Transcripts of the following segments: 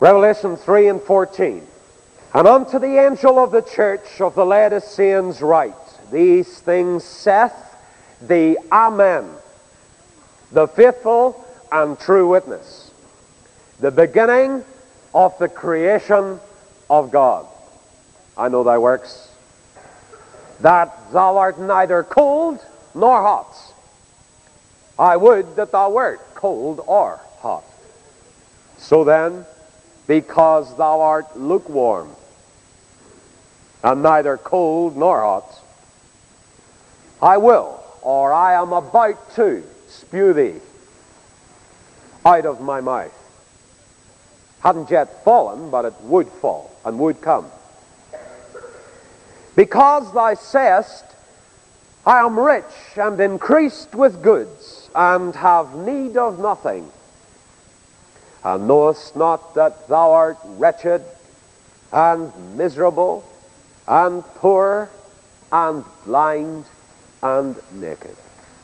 Revelation 3 and 14. And unto the angel of the church of the Laodiceans write, these things saith the Amen, the faithful and true witness, the beginning of the creation of God. I know thy works, that thou art neither cold nor hot. I would that thou wert cold or hot. So then, because thou art lukewarm, and neither cold nor hot, I will, or I am about to, spew thee out of my mouth. Hadn't yet fallen, but it would fall, and would come. Because thou sayest, I am rich and increased with goods, and have need of nothing, and knowest not that thou art wretched, and miserable, and poor, and blind, and naked.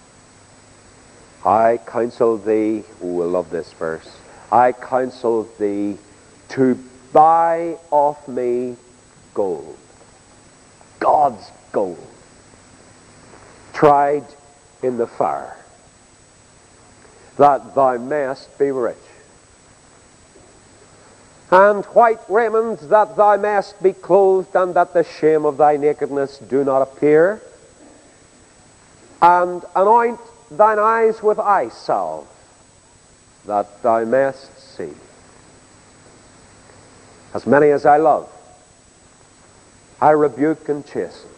I counsel thee, who will love this verse, I counsel thee to buy of me gold, God's gold, tried in the fire, that thou mayest be rich, and white raiment, that thou mayest be clothed, and that the shame of thy nakedness do not appear, and anoint thine eyes with eye salve, that thou mayest see. As many as I love, I rebuke and chasten.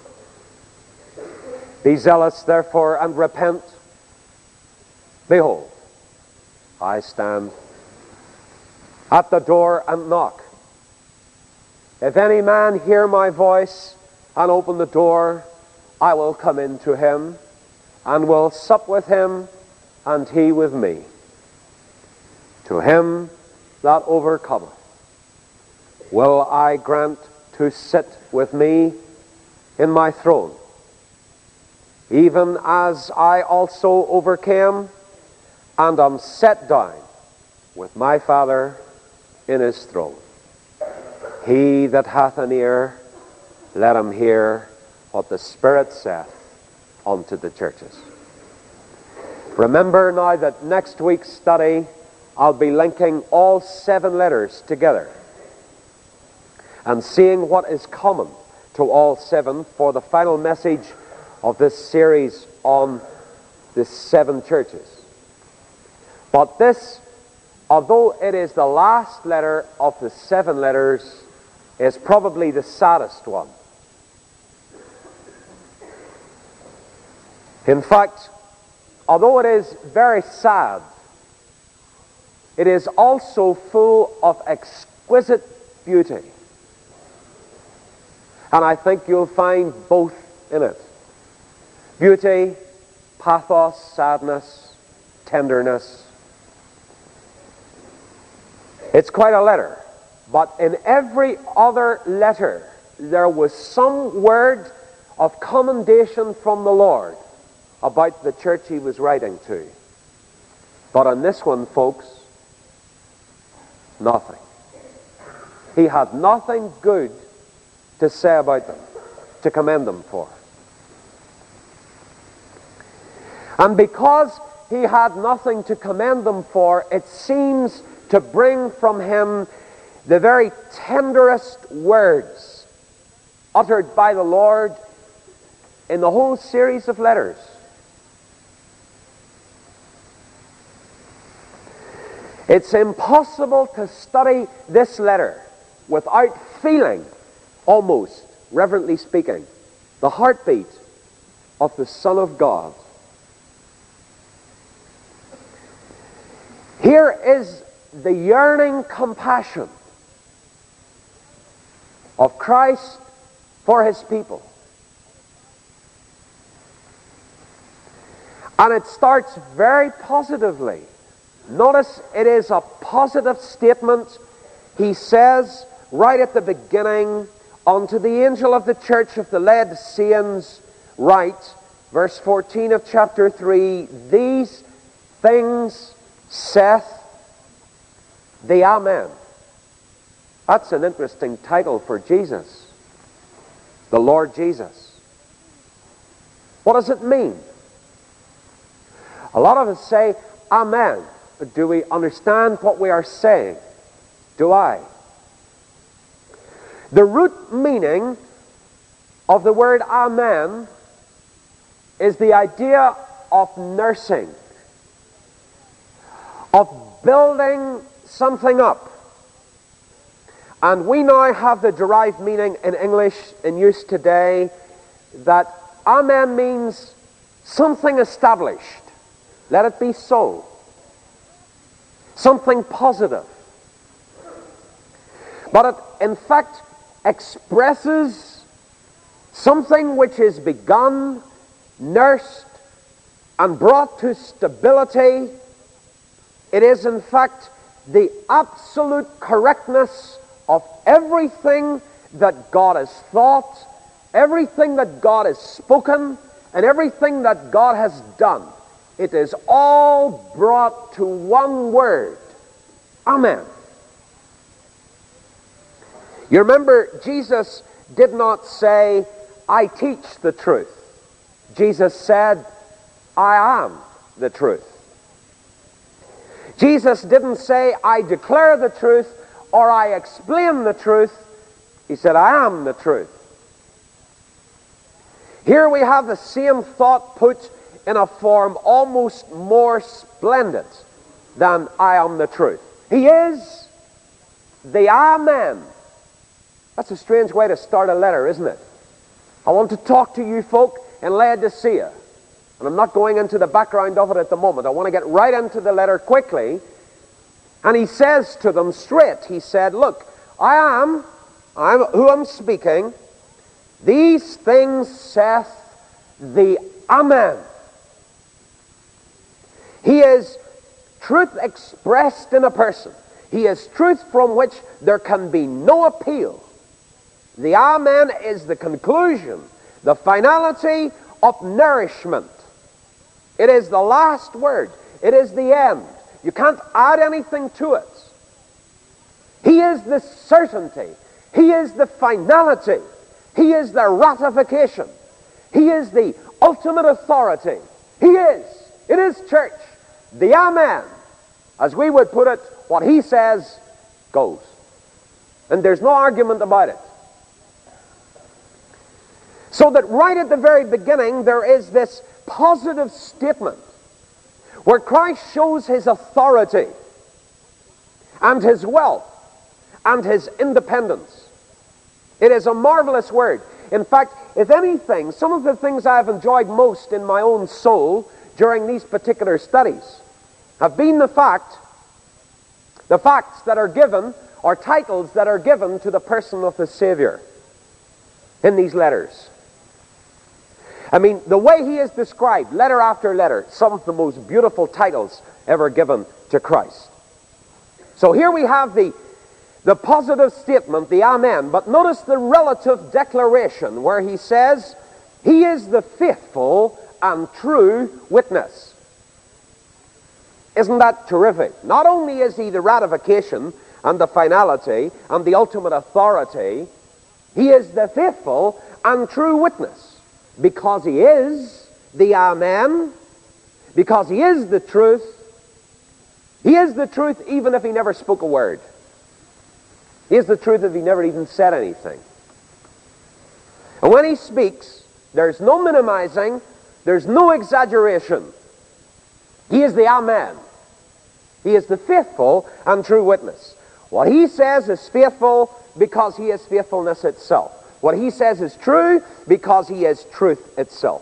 Be zealous, therefore, and repent. Behold, I stand at the door and knock. If any man hear my voice and open the door, I will come in to him, and will sup with him, and he with me. To him that overcometh will I grant to sit with me in my throne, even as I also overcame, and am set down with my Father in his throne. He that hath an ear, let him hear what the Spirit saith unto the churches. Remember now that next week's study I'll be linking all 7 letters together and seeing what is common to all 7 for the final message of this series on the 7 churches. But this, although it is the last letter of the 7 letters, is probably the saddest one. In fact, although it is very sad, it is also full of exquisite beauty. And I think you'll find both in it. Beauty, pathos, sadness, tenderness. It's quite a letter. But in every other letter, there was some word of commendation from the Lord about the church he was writing to. But on this one, folks, nothing. He had nothing good to say about them, to commend them for. And because he had nothing to commend them for, it seems to bring from him the very tenderest words uttered by the Lord in the whole series of letters. It's impossible to study this letter without feeling, almost, reverently speaking, the heartbeat of the Son of God. Here is the yearning compassion of Christ for his people. And it starts very positively. Notice it is a positive statement. He says right at the beginning, unto the angel of the church of the Laodiceans write, verse 14 of chapter 3, these things saith the Amen, That's an interesting title for Jesus. The Lord Jesus. What does it mean? A lot of us say, Amen. But do we understand what we are saying? Do I? The root meaning of the word Amen is the idea of nursing, of building something up. And we now have the derived meaning in English in use today that Amen means something established. Let it be so. Something positive. But it, in fact, expresses something which is begun, nursed, and brought to stability. It is, in fact, the absolute correctness of everything that God has thought, everything that God has spoken, and everything that God has done. It is all brought to one word. Amen. You remember, Jesus did not say, I teach the truth. Jesus said, I am the truth. Jesus didn't say, I declare the truth or I explain the truth. He said, I am the truth. Here we have the same thought put in a form almost more splendid than I am the truth. He is the Amen. That's a strange way to start a letter, isn't it? I want to talk to you folk in Laodicea. And I'm not going into the background of it at the moment. I want to get right into the letter quickly. And he says to them straight, he said, look, I'm who I'm speaking. These things saith the Amen. He is truth expressed in a person. He is truth from which there can be no appeal. The Amen is the conclusion, the finality of nourishment. It is the last word. It is the end. You can't add anything to it. He is the certainty. He is the finality. He is the ratification. He is the ultimate authority. He is, in His church, the Amen. As we would put it, what He says goes. And there's no argument about it. So that right at the very beginning there is this positive statement where Christ shows His authority and His wealth and His independence. It is a marvelous word. In fact, if anything, some of the things I have enjoyed most in my own soul during these particular studies have been the facts that are given, or titles that are given to the person of the Savior in these letters. I mean, the way he is described, letter after letter, some of the most beautiful titles ever given to Christ. So here we have the positive statement, the Amen, but notice the relative declaration where he says, He is the faithful and true witness. Isn't that terrific? Not only is He the ratification and the finality and the ultimate authority, He is the faithful and true witness. Because He is the Amen, because He is the truth. He is the truth even if He never spoke a word. He is the truth if He never even said anything. And when He speaks, there's no minimizing, there's no exaggeration. He is the Amen. He is the faithful and true witness. What He says is faithful because He is faithfulness itself. What He says is true because He is truth itself.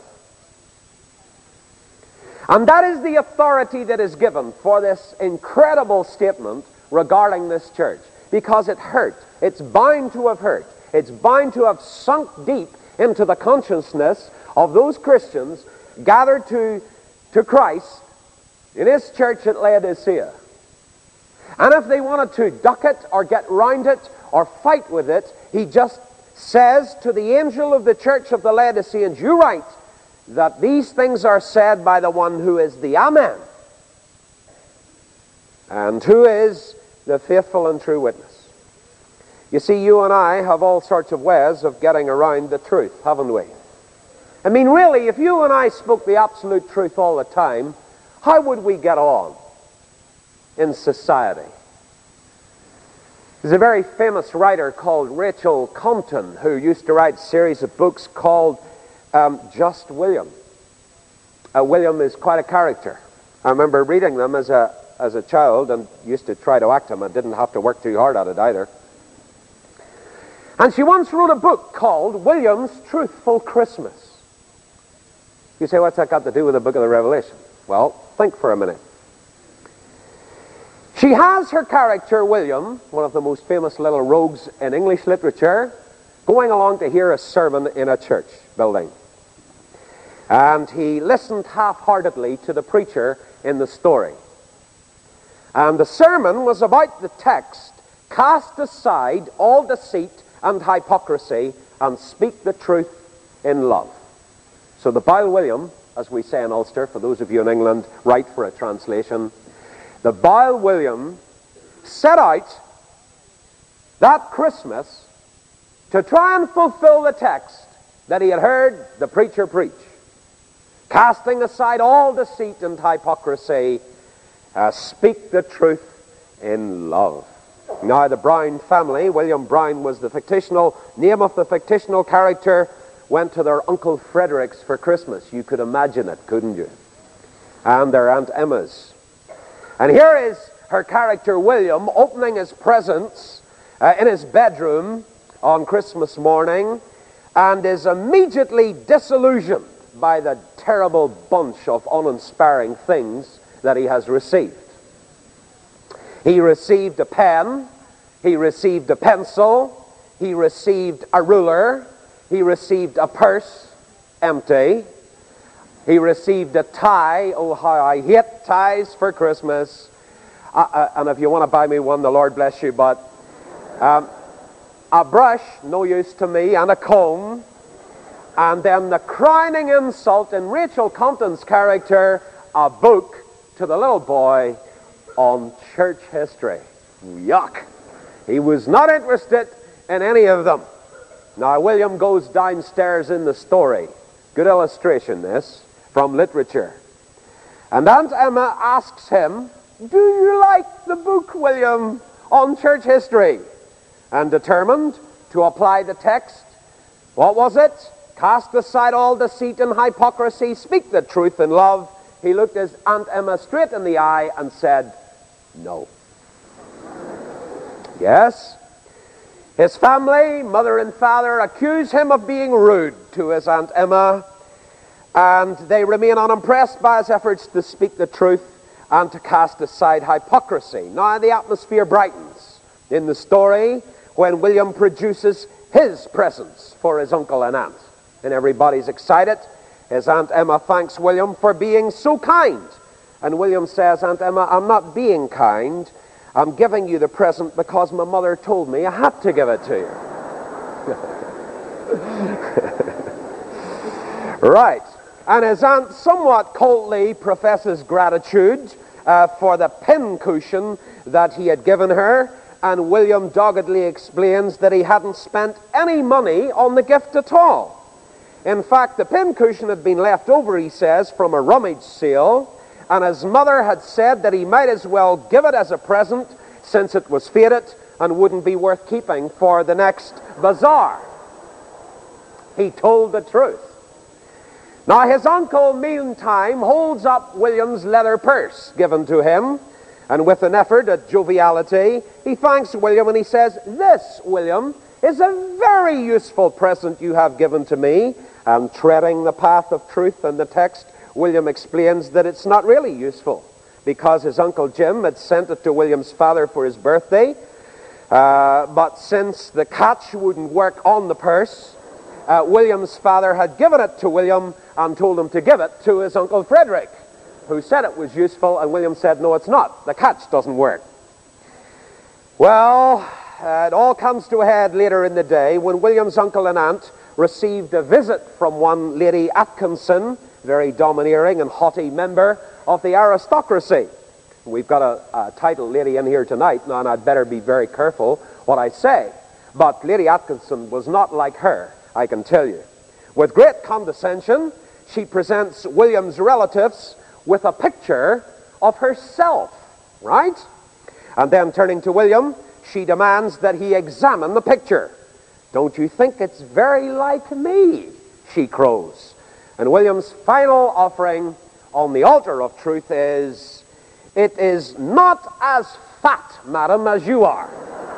And that is the authority that is given for this incredible statement regarding this church. Because it hurt. It's bound to have hurt. It's bound to have sunk deep into the consciousness of those Christians gathered to Christ in His church at Laodicea. And if they wanted to duck it or get round it or fight with it, He just says to the angel of the church of the Laodiceans, you write that these things are said by the one who is the Amen, and who is the faithful and true witness. You see, you and I have all sorts of ways of getting around the truth, haven't we? I mean, really, if you and I spoke the absolute truth all the time, how would we get on in society? There's a very famous writer called Rachel Compton who used to write a series of books called Just William. William is quite a character. I remember reading them as a child and used to try to act him. I didn't have to work too hard at it either. And she once wrote a book called William's Truthful Christmas. You say, what's that got to do with the book of the Revelation? Well, think for a minute. She has her character, William, one of the most famous little rogues in English literature, going along to hear a sermon in a church building. And he listened half-heartedly to the preacher in the story. And the sermon was about the text, "Cast aside all deceit and hypocrisy, and speak the truth in love." So the Bile William, as we say in Ulster, for those of you in England, write for a translation. The Bile William set out that Christmas to try and fulfill the text that he had heard the preacher preach. Casting aside all deceit and hypocrisy, speak the truth in love. Now the Brown family, William Brown was the fictional name of the fictional character, went to their Uncle Frederick's for Christmas. You could imagine it, couldn't you? And their Aunt Emma's. And here is her character William opening his presents in his bedroom on Christmas morning, and is immediately disillusioned by the terrible bunch of uninspiring things that he has received. He received a pen, he received a pencil, he received a ruler, he received a purse, empty. He received a tie. Oh, how I hate ties for Christmas. And if you want to buy me one, the Lord bless you. But a brush, no use to me, and a comb. And then the crowning insult in Rachel Compton's character, a book to the little boy on church history. Yuck. He was not interested in any of them. Now, William goes downstairs in the story. Good illustration, this, from literature. And Aunt Emma asks him, "Do you like the book, William, on church history?" And determined to apply the text, what was it? Cast aside all deceit and hypocrisy, speak the truth in love. He looked his Aunt Emma straight in the eye and said, no. Yes. His family, mother and father, accuse him of being rude to his Aunt Emma, and they remain unimpressed by his efforts to speak the truth and to cast aside hypocrisy. Now the atmosphere brightens in the story when William produces his presents for his uncle and aunt, and everybody's excited. His Aunt Emma thanks William for being so kind, and William says, "Aunt Emma, I'm not being kind. I'm giving you the present because my mother told me I had to give it to you." Right. And his aunt somewhat coldly professes gratitude for the pin cushion that he had given her, and William doggedly explains that he hadn't spent any money on the gift at all. In fact, the pin cushion had been left over, he says, from a rummage sale, and his mother had said that he might as well give it as a present since it was faded and wouldn't be worth keeping for the next bazaar. He told the truth. Now his uncle, meantime, holds up William's leather purse given to him, and with an effort at joviality, he thanks William and he says, "This, William, is a very useful present you have given to me." And treading the path of truth in the text, William explains that it's not really useful, because his Uncle Jim had sent it to William's father for his birthday, but since the catch wouldn't work on the purse, William's father had given it to William and told him to give it to his Uncle Frederick, who said it was useful, and William said, "No, it's not. The catch doesn't work." Well, it all comes to a head later in the day when William's uncle and aunt received a visit from one Lady Atkinson, very domineering and haughty member of the aristocracy. We've got a title lady in here tonight, now, and I'd better be very careful what I say. But Lady Atkinson was not like her, I can tell you. With great condescension, she presents William's relatives with a picture of herself, right? And then turning to William, she demands that he examine the picture. "Don't you think it's very like me?" she crows. And William's final offering on the altar of truth is, "It is not as fat, madam, as you are."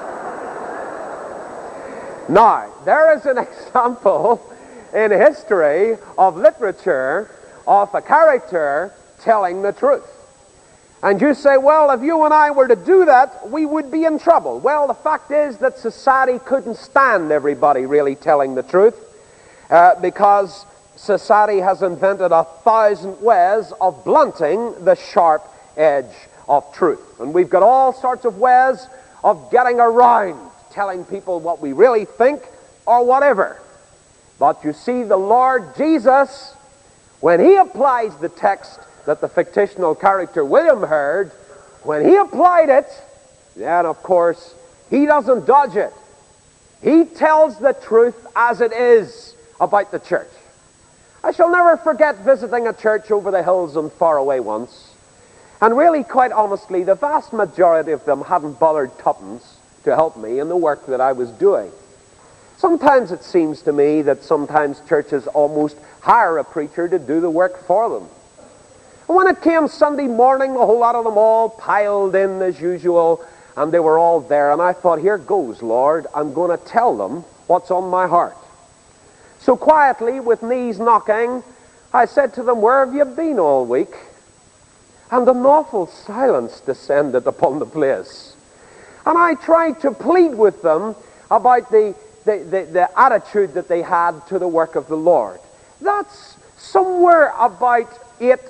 Now, there is an example in history of literature of a character telling the truth. And you say, well, if you and I were to do that, we would be in trouble. Well, the fact is that society couldn't stand everybody really telling the truth, because society has invented 1,000 ways of blunting the sharp edge of truth. And we've got all sorts of ways of getting around telling people what we really think or whatever. But you see, the Lord Jesus, when he applies the text that the fictional character William heard, when he applied it, then of course he doesn't dodge it. He tells the truth as it is about the church. I shall never forget visiting a church over the hills and far away once, and really, quite honestly, the vast majority of them hadn't bothered tuppence to help me in the work that I was doing. Sometimes it seems to me that sometimes churches almost hire a preacher to do the work for them. And when it came Sunday morning, a whole lot of them all piled in as usual, and they were all there, and I thought, here goes, Lord, I'm going to tell them what's on my heart. So quietly, with knees knocking, I said to them, "Where have you been all week?" And an awful silence descended upon the place. And I tried to plead with them about the attitude that they had to the work of the Lord. That's somewhere about 8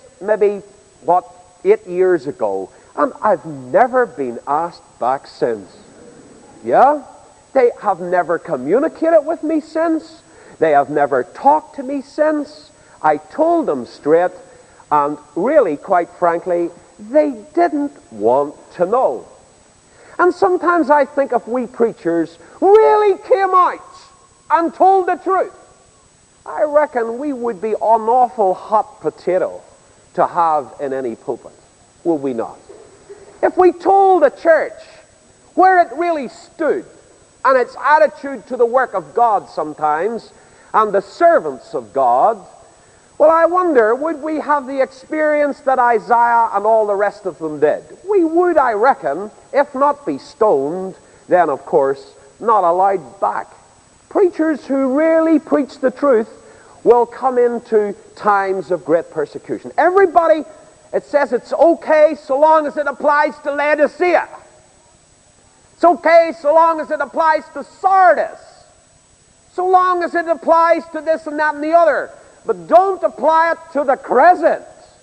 years ago. And I've never been asked back since. Yeah? They have never communicated with me since. They have never talked to me since. I told them straight, and really, quite frankly, they didn't want to know. And sometimes I think if we preachers really came out and told the truth, I reckon we would be an awful hot potato to have in any pulpit, would we not? If we told the church where it really stood and its attitude to the work of God sometimes and the servants of God, well, I wonder, would we have the experience that Isaiah and all the rest of them did? We would, I reckon, if not be stoned, then, of course, not allowed back. Preachers who really preach the truth will come into times of great persecution. Everybody, it says it's okay so long as it applies to Laodicea. It's okay so long as it applies to Sardis. So long as it applies to this and that and the other. But don't apply it to the Crescent.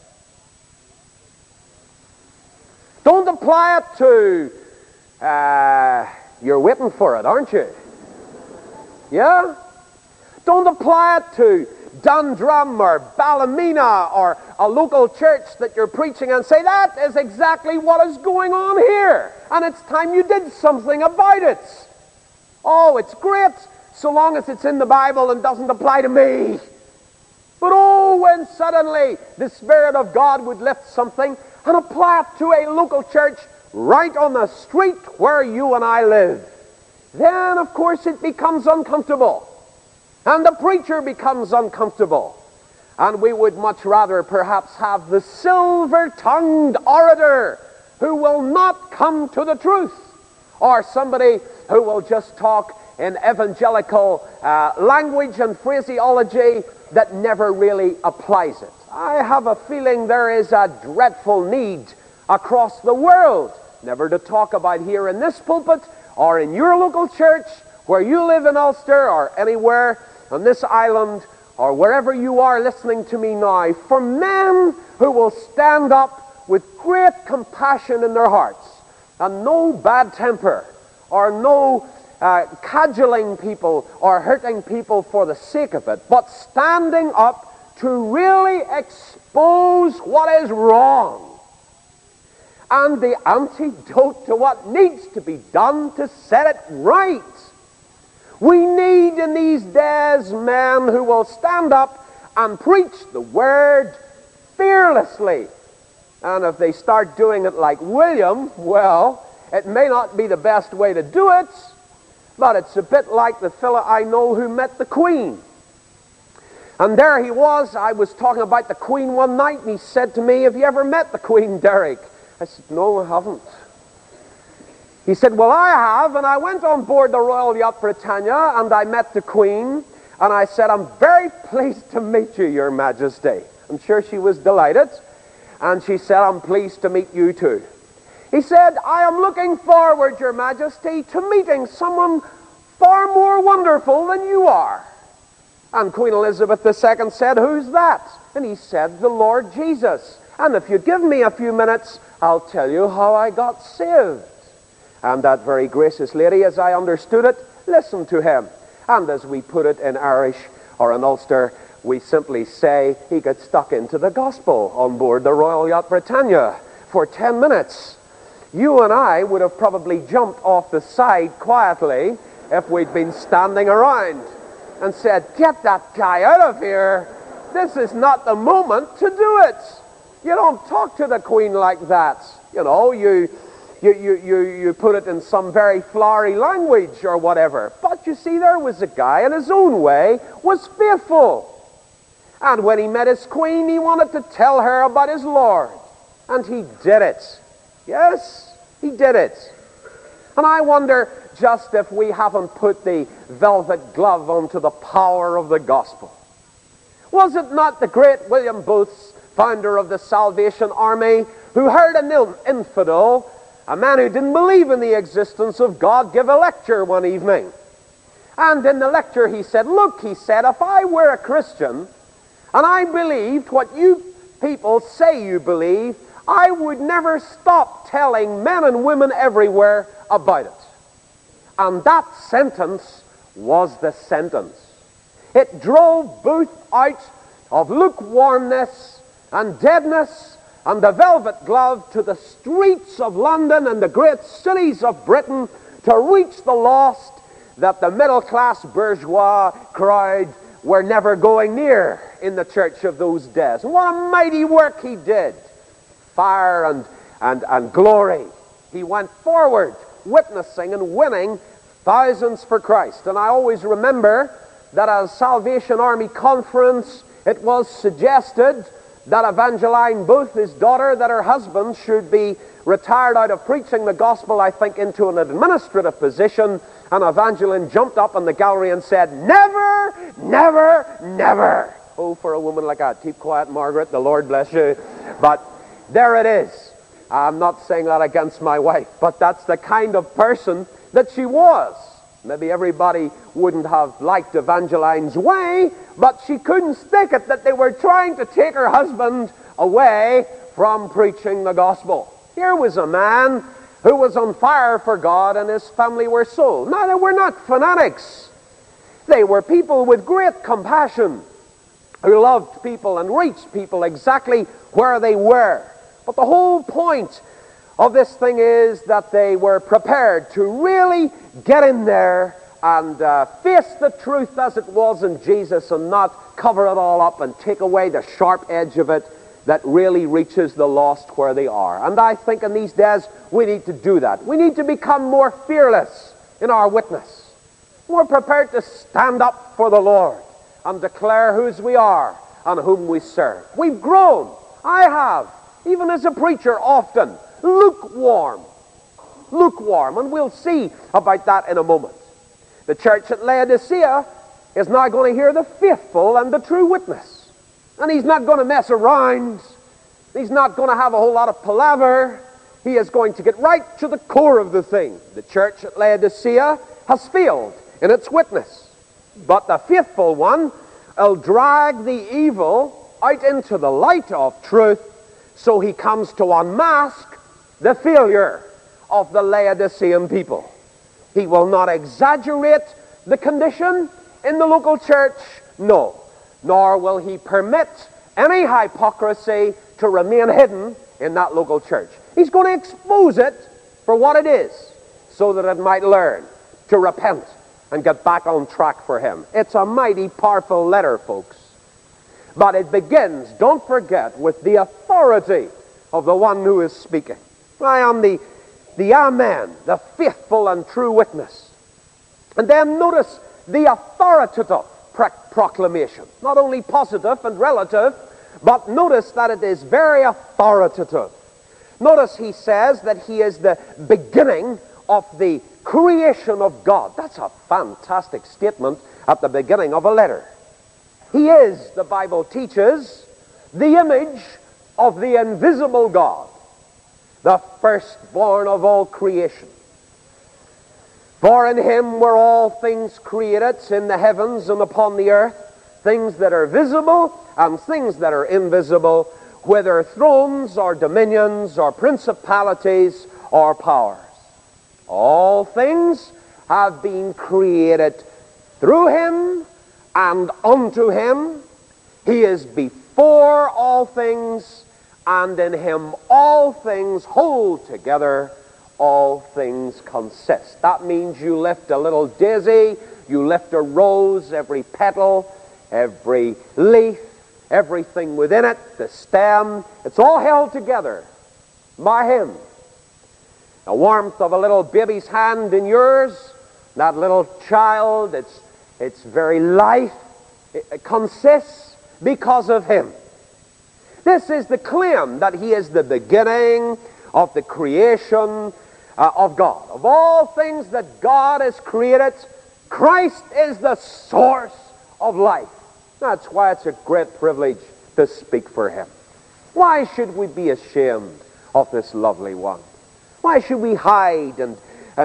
Don't apply it to, you're waiting for it, aren't you? Yeah? Don't apply it to Dundrum or Ballymena or a local church that you're preaching and say, that is exactly what is going on here. And it's time you did something about it. Oh, it's great so long as it's in the Bible and doesn't apply to me. But oh, when suddenly the Spirit of God would lift something and apply it to a local church right on the street where you and I live, then of course it becomes uncomfortable. And the preacher becomes uncomfortable. And we would much rather perhaps have the silver-tongued orator who will not come to the truth, or somebody who will just talk in evangelical language and phraseology that never really applies it. I have a feeling there is a dreadful need across the world, never to talk about here in this pulpit or in your local church where you live in Ulster or anywhere on this island or wherever you are listening to me now, for men who will stand up with great compassion in their hearts and no bad temper or no cajoling people or hurting people for the sake of it, but standing up to really expose what is wrong and the antidote to what needs to be done to set it right. We need in these days men who will stand up and preach the Word fearlessly. And if they start doing it like William, well, it may not be the best way to do it, but it's a bit like the fella I know who met the Queen. And there he was. I was talking about the Queen one night, and he said to me, "Have you ever met the Queen, Derek?" I said, "No, I haven't." He said, "Well, I have, and I went on board the Royal Yacht Britannia, and I met the Queen, and I said, 'I'm very pleased to meet you, Your Majesty.'" I'm sure she was delighted, and she said, "I'm pleased to meet you too." He said, "I am looking forward, Your Majesty, to meeting someone far more wonderful than you are." And Queen Elizabeth II said, "Who's that?" And he said, "The Lord Jesus. And if you give me a few minutes, I'll tell you how I got saved." And that very gracious lady, as I understood it, listened to him. And as we put it in Irish or in Ulster, we simply say he got stuck into the gospel on board the Royal Yacht Britannia for 10 minutes. You and I would have probably jumped off the side quietly if we'd been standing around and said, "Get that guy out of here. This is not the moment to do it. You don't talk to the Queen like that. You know, you put it in some very flowery language or whatever." But you see, there was a guy in his own way was faithful. And when he met his Queen, he wanted to tell her about his Lord. And he did it. Yes, he did it. And I wonder just if we haven't put the velvet glove onto the power of the gospel. Was it not the great William Booth, founder of the Salvation Army, who heard an infidel, a man who didn't believe in the existence of God, give a lecture one evening? And in the lecture he said, "Look," he said, "if I were a Christian and I believed what you people say you believe, I would never stop telling men and women everywhere about it." And that sentence was the sentence. It drove Booth out of lukewarmness and deadness and the velvet glove to the streets of London and the great cities of Britain to reach the lost that the middle-class bourgeois crowd were never going near in the church of those days. And what a mighty work he did. Fire and glory. He went forward witnessing and winning thousands for Christ. And I always remember that at a Salvation Army conference, it was suggested that Evangeline Booth, his daughter, that her husband should be retired out of preaching the gospel, I think, into an administrative position. And Evangeline jumped up in the gallery and said, "Never, never, never." Oh, for a woman like that. Keep quiet, Margaret. The Lord bless you. But there it is. I'm not saying that against my wife, but that's the kind of person that she was. Maybe everybody wouldn't have liked Evangeline's way, but she couldn't stick it that they were trying to take her husband away from preaching the gospel. Here was a man who was on fire for God, and his family were sold. Now, they were not fanatics. They were people with great compassion who loved people and reached people exactly where they were. But the whole point of this thing is that they were prepared to really get in there and face the truth as it was in Jesus and not cover it all up and take away the sharp edge of it that really reaches the lost where they are. And I think in these days we need to do that. We need to become more fearless in our witness. More prepared to stand up for the Lord and declare whose we are and whom we serve. We've grown. I have. Even as a preacher, often lukewarm, and we'll see about that in a moment. The church at Laodicea is now going to hear the faithful and the true witness, and he's not going to mess around. He's not going to have a whole lot of palaver. He is going to get right to the core of the thing. The church at Laodicea has failed in its witness, but the faithful one will drag the evil out into the light of truth. So he comes to unmask the failure of the Laodicean people. He will not exaggerate the condition in the local church, no. Nor will he permit any hypocrisy to remain hidden in that local church. He's going to expose it for what it is, so that it might learn to repent and get back on track for him. It's a mighty powerful letter, folks. But it begins, don't forget, with the authority of the one who is speaking. I am the Amen, the faithful and true witness. And then notice the authoritative proclamation. Not only positive and relative, but notice that it is very authoritative. Notice he says that he is the beginning of the creation of God. That's a fantastic statement at the beginning of a letter. He is, the Bible teaches, the image of the invisible God, the firstborn of all creation. For in him were all things created, in the heavens and upon the earth, things that are visible and things that are invisible, whether thrones or dominions or principalities or powers. All things have been created through him and unto him. He is before all things, and in him all things hold together, all things consist. That means you lift a little daisy, you lift a rose, every petal, every leaf, everything within it, the stem, it's all held together by him. The warmth of a little baby's hand in yours, that little child, its very life, it consists because of him. This is the claim that he is the beginning of the creation of God. Of all things that God has created, Christ is the source of life. That's why it's a great privilege to speak for him. Why should we be ashamed of this lovely one? Why should we hide and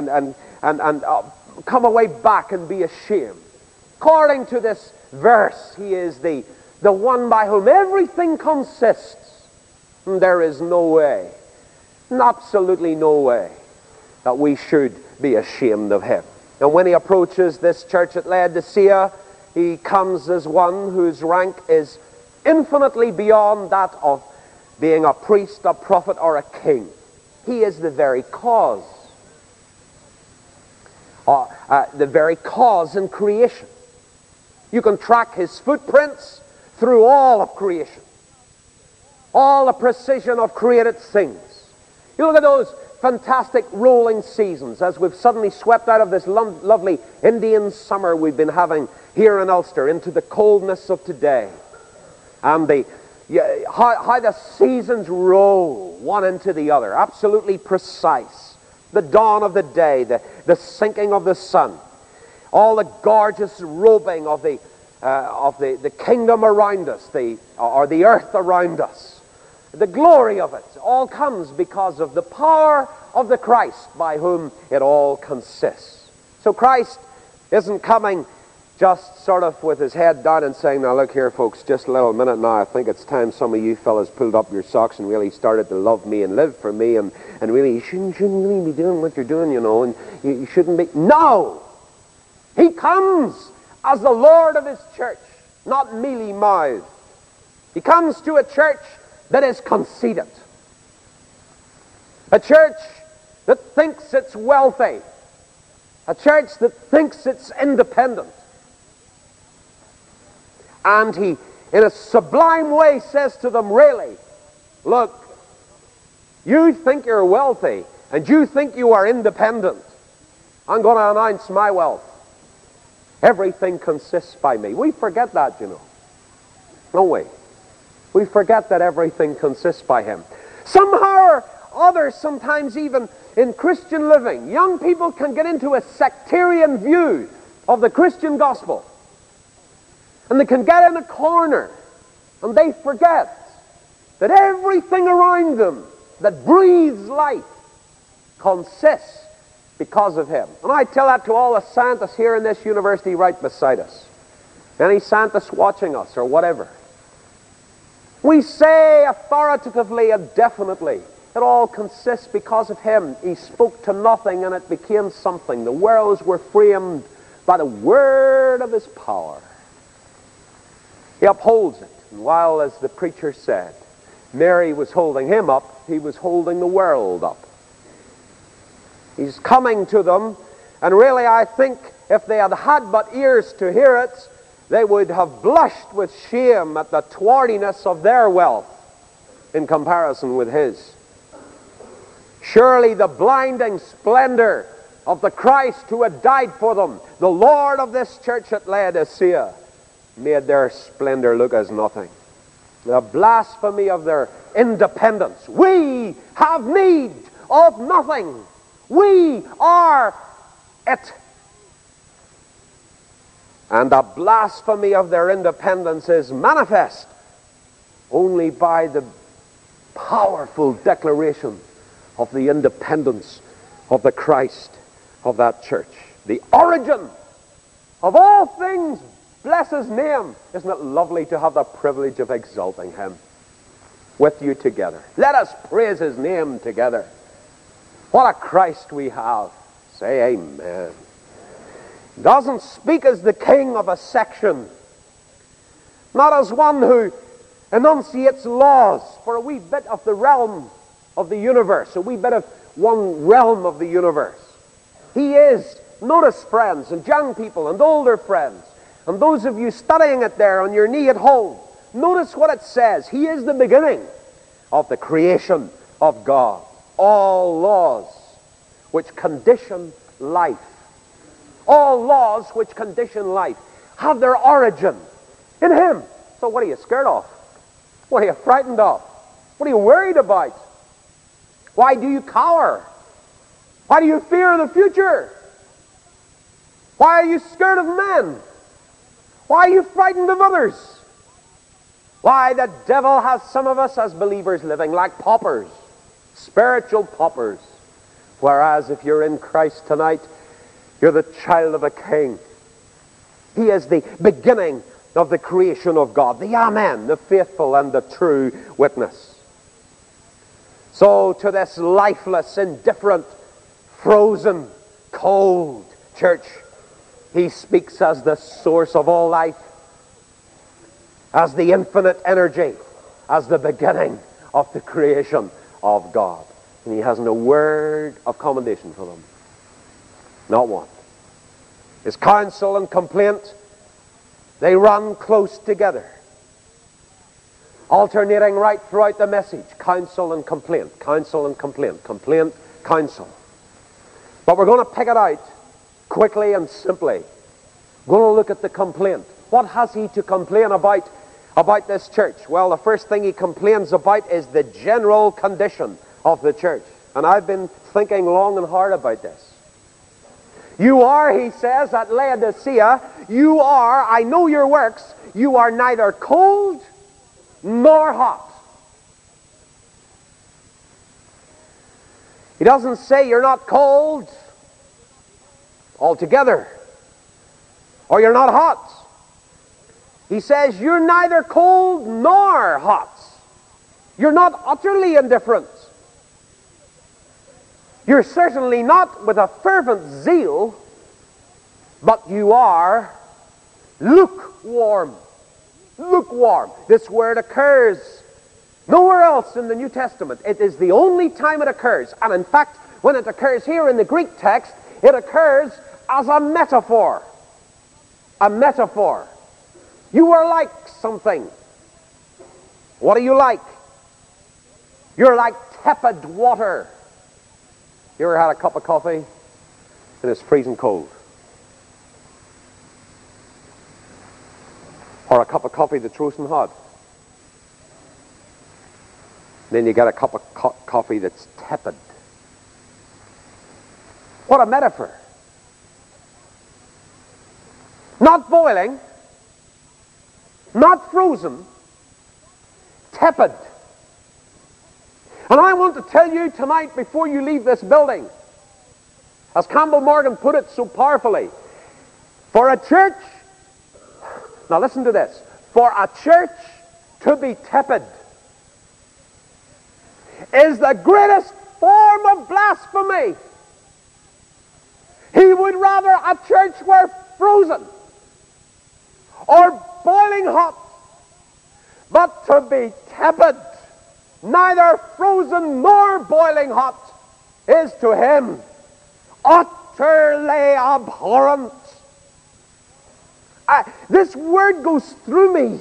come away back and be ashamed? According to this verse, he is the one by whom everything consists. And there is no way, absolutely no way, that we should be ashamed of him. And when he approaches this church at Laodicea, he comes as one whose rank is infinitely beyond that of being a priest, a prophet, or a king. He is the very cause. The very cause in creation. You can track his footprints through all of creation. All the precision of created things. You look at those fantastic rolling seasons as we've suddenly swept out of this lovely Indian summer we've been having here in Ulster into the coldness of today. And how the seasons roll one into the other, absolutely precise. The dawn of the day, the sinking of the sun, all the gorgeous robing of the kingdom around us, or the earth around us. The glory of it all comes because of the power of the Christ by whom it all consists. So Christ isn't coming just sort of with his head down and saying, now look here folks, just a little minute now, I think it's time some of you fellas pulled up your socks and really started to love me and live for me, and really you shouldn't really be doing what you're doing, you know, and you shouldn't be. No! He comes as the Lord of his church, not mealy-mouthed. He comes to a church that is conceited. A church that thinks it's wealthy. A church that thinks it's independent. And he, in a sublime way, says to them, really, look, you think you're wealthy, and you think you are independent. I'm going to announce my wealth. Everything consists by me. We forget that, you know. Don't we? We forget that everything consists by him. Somehow or other, sometimes even in Christian living, young people can get into a sectarian view of the Christian gospel. And they can get in a corner, and they forget that everything around them that breathes life consists because of him. And I tell that to all the scientists here in this university right beside us. Any scientists watching us or whatever. We say authoritatively and definitely, it all consists because of him. He spoke to nothing and it became something. The worlds were framed by the word of his power. He upholds it. And while, as the preacher said, Mary was holding him up, he was holding the world up. He's coming to them And really, I think if they had had but ears to hear it, they would have blushed with shame at the tardiness of their wealth in comparison with his. Surely the blinding splendor of the Christ who had died for them, the Lord of this church at Laodicea, made their splendor look as nothing. The blasphemy of their independence. We have need of nothing. We are it. And the blasphemy of their independence is manifest only by the powerful declaration of the independence of the Christ of that church. The origin of all things, bless his name. Isn't it lovely to have the privilege of exalting him with you together? Let us praise his name together. What a Christ we have. Say amen. He doesn't speak as the king of a section, not as one who enunciates laws for a wee bit of the realm of the universe, a wee bit of one realm of the universe. He is, notice friends, and young people, and older friends, and those of you studying it there on your knee at home, notice what it says. He is the beginning of the creation of God. All laws which condition life, all laws which condition life, have their origin in him. So what are you scared of? What are you frightened of? What are you worried about? Why do you cower? Why do you fear the future? Why are you scared of men? Why are you frightened of others? Why, the devil has some of us as believers living like paupers, spiritual paupers. Whereas if you're in Christ tonight, you're the child of a king. He is the beginning of the creation of God, the Amen, the faithful and the true witness. So to this lifeless, indifferent, frozen, cold church, he speaks as the source of all life, as the infinite energy, as the beginning of the creation of God. And he hasn't a word of commendation for them. Not one. His counsel and complaint, they run close together, alternating right throughout the message. Counsel and complaint, counsel and complaint, complaint, counsel. But we're going to pick it out quickly and simply. We're going to look at the complaint. What has he to complain about this church? Well, the first thing he complains about is the general condition of the church. And I've been thinking long and hard about this. You are, he says, at Laodicea, you are, I know your works, you are neither cold nor hot. He doesn't say you're not cold altogether, or you're not hot. He says you're neither cold nor hot. You're not utterly indifferent. You're certainly not with a fervent zeal, but you are lukewarm. Lukewarm. This word occurs nowhere else in the New Testament. It is the only time it occurs. And in fact, when it occurs here in the Greek text, it occurs as a metaphor. A metaphor. You are like something. What are you like? You're like tepid water. You ever had a cup of coffee and it's freezing cold? Or a cup of coffee that's roasting hot? Then you get a cup of coffee that's tepid. What a metaphor. Not boiling, not frozen, tepid. And I want to tell you tonight, before you leave this building, as Campbell Morgan put it so powerfully, for a church, now listen to this, for a church to be tepid is the greatest form of blasphemy. He would rather a church were frozen or boiling hot, but to be tepid, neither frozen nor boiling hot, is to him utterly abhorrent. This word goes through me.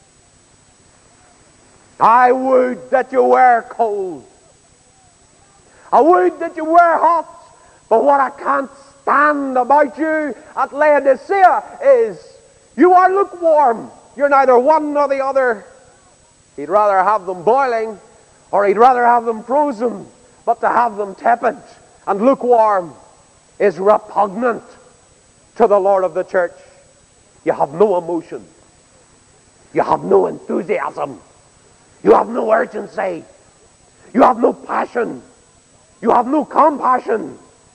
I would that you were cold. I would that you were hot. But what I can't stand about you at Laodicea is you are lukewarm. You're neither one nor the other. He'd rather have them boiling, or he'd rather have them frozen. But to have them tepid and lukewarm is repugnant to the Lord of the church. You have no emotion. You have no enthusiasm. You have no urgency. You have no passion. You have no compassion.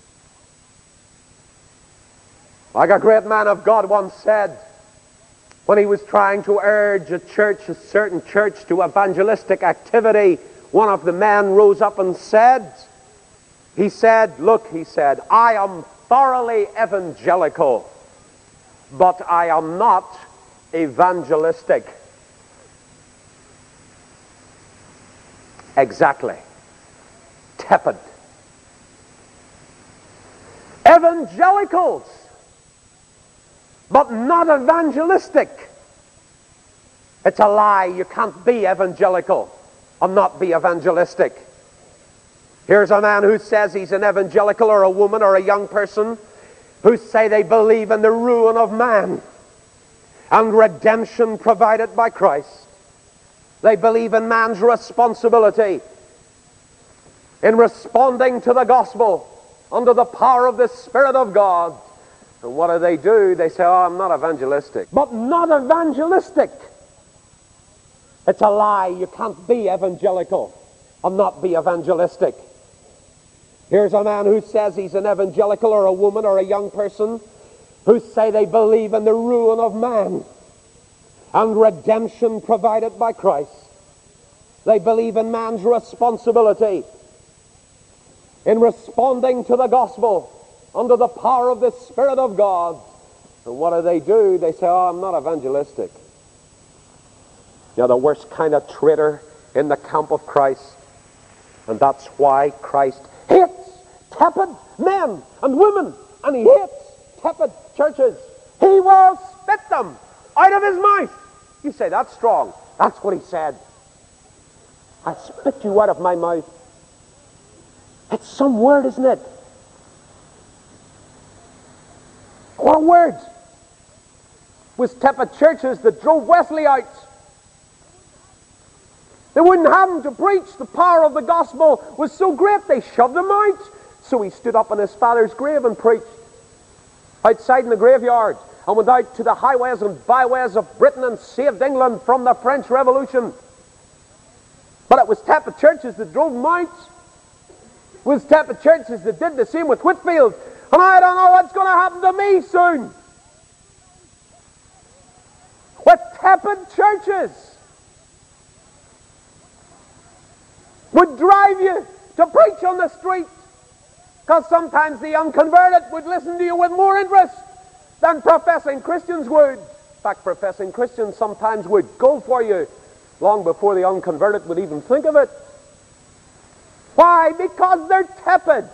Like a great man of God once said, when he was trying to urge a certain church to evangelistic activity, one of the men rose up and said, look, I am thoroughly evangelical, but I am not evangelistic. Exactly. Tepid. Evangelicals, but not evangelistic. It's a lie. You can't be evangelical and not be evangelistic. Here's a man who says he's an evangelical, or a woman, or a young person, who say they believe in the ruin of man and redemption provided by Christ. They believe in man's responsibility in responding to the gospel under the power of the Spirit of God. And what do? They say, oh, I'm not evangelistic. But not evangelistic. It's a lie. You can't be evangelical and not be evangelistic. Here's a man who says he's an evangelical, or a woman, or a young person, who say they believe in the ruin of man and redemption provided by Christ. They believe in man's responsibility in responding to the gospel under the power of the Spirit of God. And what do? They say, oh, I'm not evangelistic. You're the worst kind of traitor in the camp of Christ. And that's why Christ hates tepid men and women, and he hates tepid churches. He will spit them out of his mouth. You say, that's strong. That's what he said. I spit you out of my mouth. It's some word, isn't it? What a word. It was tepid churches that drove Wesley out. They wouldn't have him to preach. The power of the gospel was so great they shoved him out. So he stood up in his father's grave and preached outside in the graveyard, and went out to the highways and byways of Britain and saved England from the French Revolution. But it was tepid churches that drove him out. It was tepid churches that did the same with Whitfield. And I don't know what's going to happen to me soon. With tepid churches would drive you to preach on the street, because sometimes the unconverted would listen to you with more interest than professing Christians would. In fact, professing Christians sometimes would go for you long before the unconverted would even think of it. Why? Because they're tepid.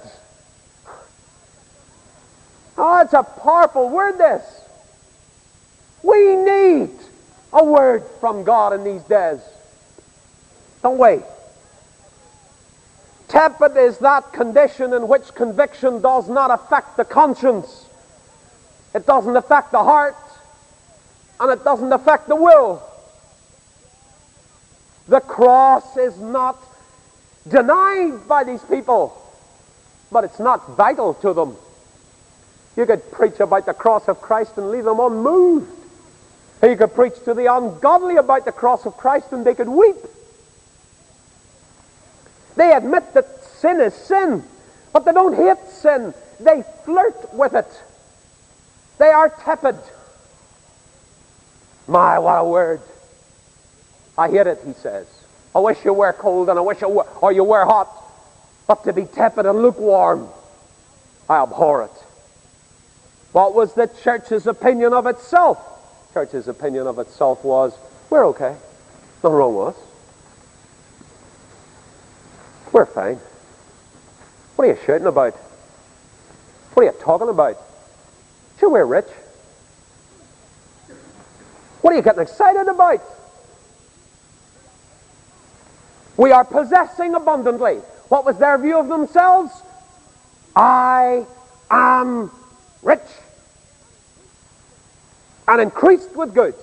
Oh, it's a powerful word, this. We need a word from God in these days, don't we? Tepid is that condition in which conviction does not affect the conscience. It doesn't affect the heart, and it doesn't affect the will. The cross is not denied by these people, but it's not vital to them. You could preach about the cross of Christ and leave them unmoved. You could preach to the ungodly about the cross of Christ and they could weep. They admit that sin is sin, but they don't hate sin. They flirt with it. They are tepid. My, what a word. I hate it, he says. I wish you were cold and I wish you were hot. But to be tepid and lukewarm, I abhor it. What was the church's opinion of itself? The church's opinion of itself was, we're okay. Nothing wrong with us. We're fine. What are you shouting about? What are you talking about? Sure, we're rich. What are you getting excited about? We are possessing abundantly. What was their view of themselves? I am rich and increased with goods,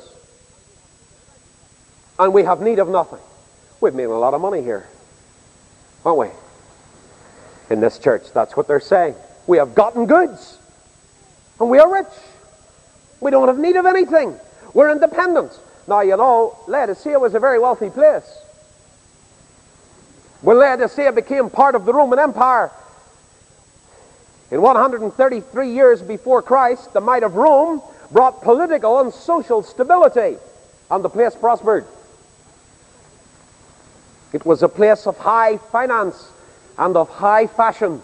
and we have need of nothing. We've made a lot of money here, aren't we? In this church, that's what they're saying. We have gotten goods, and we are rich. We don't have need of anything. We're independent. Now, you know, Laodicea was a very wealthy place. When Laodicea became part of the Roman Empire, in 133 years before Christ, the might of Rome brought political and social stability, and the place prospered. It was a place of high finance and of high fashion.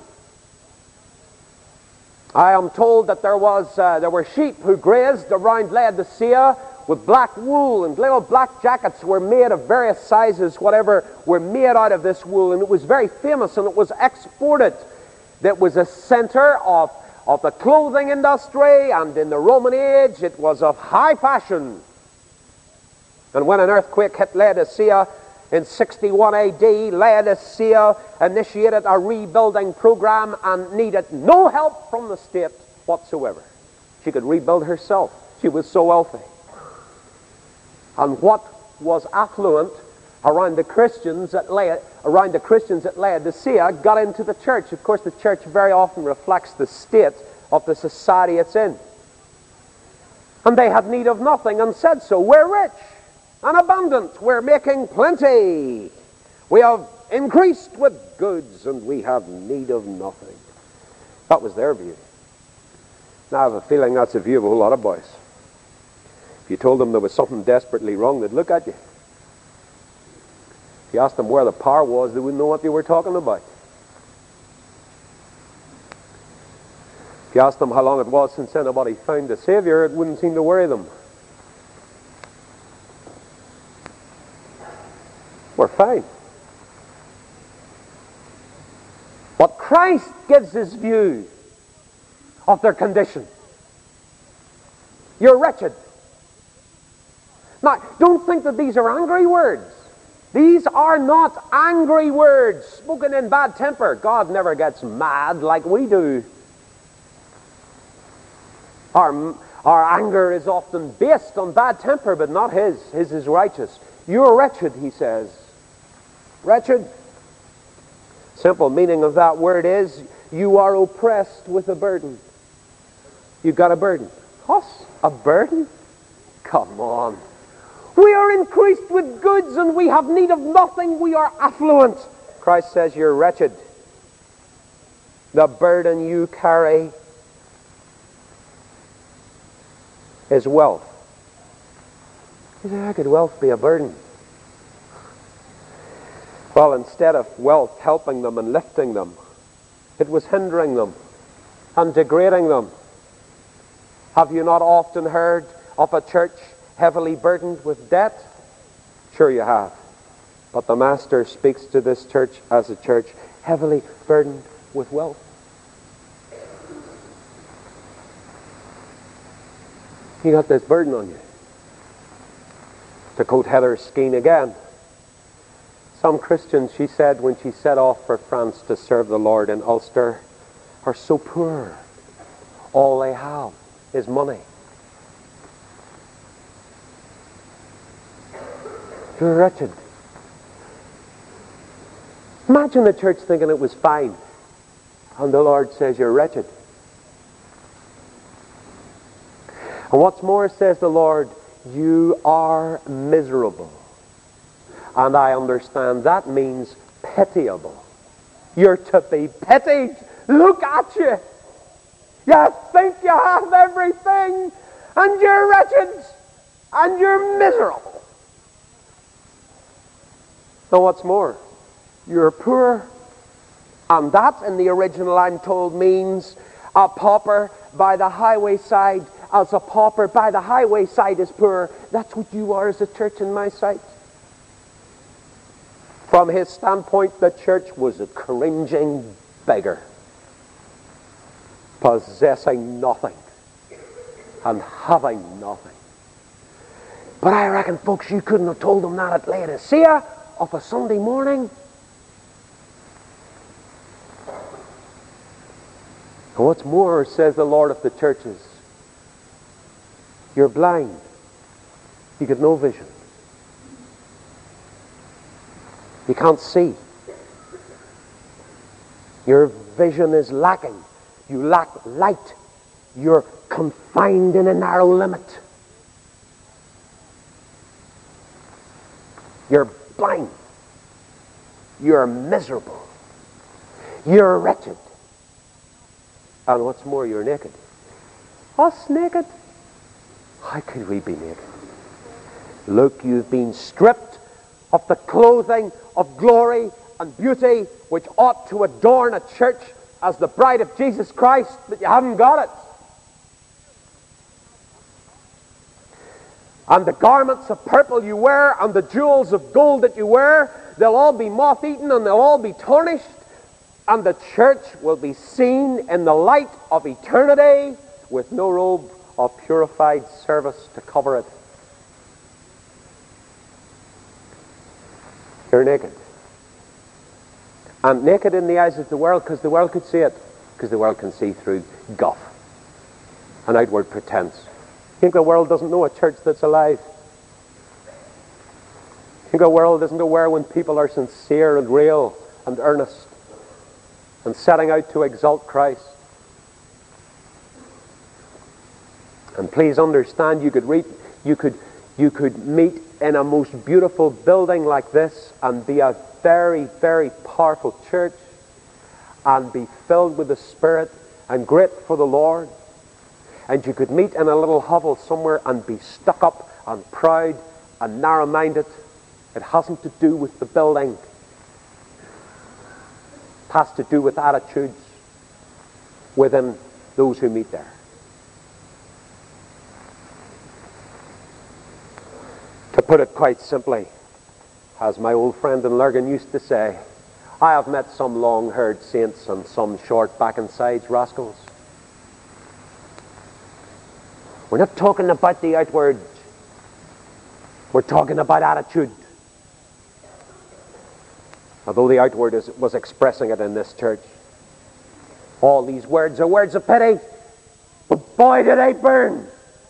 I am told that there were sheep who grazed around Laodicea with black wool, and little black jackets were made of various sizes, whatever, were made out of this wool, and it was very famous, and it was exported. That was a center of the clothing industry, and in the Roman age it was of high fashion. And when an earthquake hit Laodicea in 61 AD, Laodicea initiated a rebuilding program and needed no help from the state whatsoever. She could rebuild herself. She was so wealthy. And what was affluent around the Christians at Laodicea got into the church. Of course, the church very often reflects the state of the society it's in. And they had need of nothing and said so. We're rich and abundant. We're making plenty. We have increased with goods, and we have need of nothing. That was their view. Now I have a feeling that's a view of a whole lot of boys. If you told them there was something desperately wrong, they'd look at you. If you asked them where the power was, they wouldn't know what you were talking about. If you asked them how long it was since anybody found the Savior, it wouldn't seem to worry them. We're fine. But Christ gives his view of their condition. You're wretched. Now, don't think that these are angry words. These are not angry words spoken in bad temper. God never gets mad like we do. Our anger is often based on bad temper, but not his. His is righteous. You're wretched, he says. Wretched. Simple meaning of that word is you are oppressed with a burden. You've got a burden. Us? A burden? Come on. We are increased with goods, and we have need of nothing. We are affluent. Christ says you're wretched. The burden you carry is wealth. You say, how could wealth be a burden? Well, instead of wealth helping them and lifting them, it was hindering them and degrading them. Have you not often heard of a church heavily burdened with debt? Sure you have. But the Master speaks to this church as a church heavily burdened with wealth. You got this burden on you. To quote Heather Skeen again, some Christians, she said when she set off for France to serve the Lord in Ulster, are so poor. All they have is money. You're wretched. Imagine the church thinking it was fine, and the Lord says you're wretched. And what's more, says the Lord, you are miserable. And I understand that means pitiable. You're to be pitied. Look at you. You think you have everything, and you're wretched, and you're miserable. So what's more, you're poor, and that in the original I'm told means a pauper by the highway side, as a pauper by the highway side is poor. That's what you are as a church in my sight. From his standpoint, the church was a cringing beggar. possessing nothing and having nothing. But I reckon, folks, you couldn't have told them that at Laodicea of a Sunday morning. And what's more, says the Lord of the churches, you're blind. You get no vision. You can't see. Your vision is lacking. You lack light. You're confined in a narrow limit. You're blind. You're miserable. You're wretched. And what's more, you're naked. Us naked? How could we be naked? Look, you've been stripped of the clothing of glory and beauty which ought to adorn a church as the bride of Jesus Christ, but you haven't got it. And the garments of purple you wear and the jewels of gold that you wear, they'll all be moth-eaten and they'll all be tarnished, and the church will be seen in the light of eternity with no robe of purified service to cover it. You're naked. And naked in the eyes of the world, because the world could see it, because the world can see through guff and outward pretense. You think the world doesn't know a church that's alive? You think the world isn't aware when people are sincere and real and earnest and setting out to exalt Christ? And please understand, you could meet in a most beautiful building like this and be a very, very powerful church and be filled with the Spirit and great for the Lord. And you could meet in a little hovel somewhere and be stuck up and proud and narrow-minded. It hasn't to do with the building. It has to do with attitudes within those who meet there. To put it quite simply, as my old friend in Lurgan used to say, I have met some long-haired saints and some short back-and-sides rascals. We're not talking about the outward. We're talking about attitude. Although the outward was expressing it in this church. All these words are words of pity, but boy did they burn.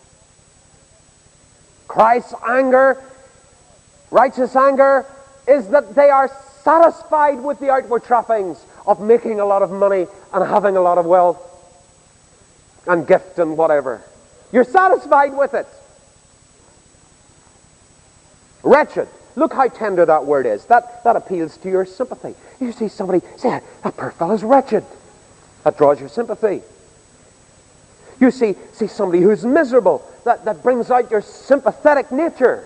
Christ's anger, righteous anger, is that they are satisfied with the outward trappings of making a lot of money and having a lot of wealth and gift and whatever. You're satisfied with it. Wretched. Look how tender that word is. That appeals to your sympathy. You see somebody say, that poor fellow's wretched. That draws your sympathy. You see somebody who's miserable. That brings out your sympathetic nature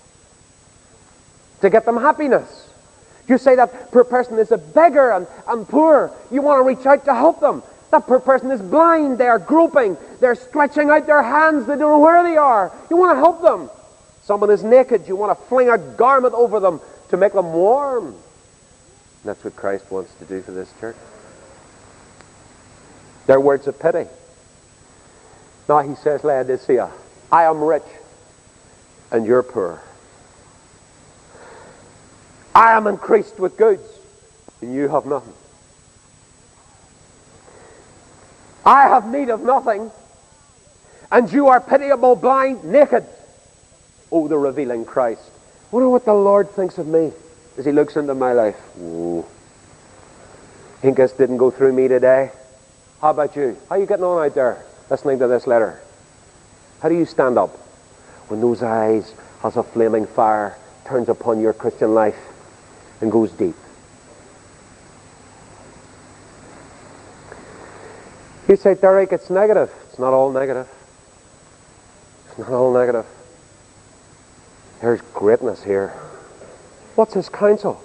to get them happiness. You say that poor person is a beggar and poor. You want to reach out to help them. That poor person is blind. They are groping. They're stretching out their hands. They don't know where they are. You want to help them. Someone is naked. You want to fling a garment over them to make them warm. And that's what Christ wants to do for this church. They're words of pity. Now he says, Laodicea, I am rich and you're poor. I am increased with goods and you have nothing. I have need of nothing and you are pitiable, blind, naked. Oh, the revealing Christ. I wonder what the Lord thinks of me as he looks into my life. Oh, think this didn't go through me today. How about you? How are you getting on out there listening to this letter? How do you stand up when those eyes as a flaming fire turns upon your Christian life and goes deep? You say, Derek, it's negative. It's not all negative. It's not all negative. There's greatness here. What's his counsel?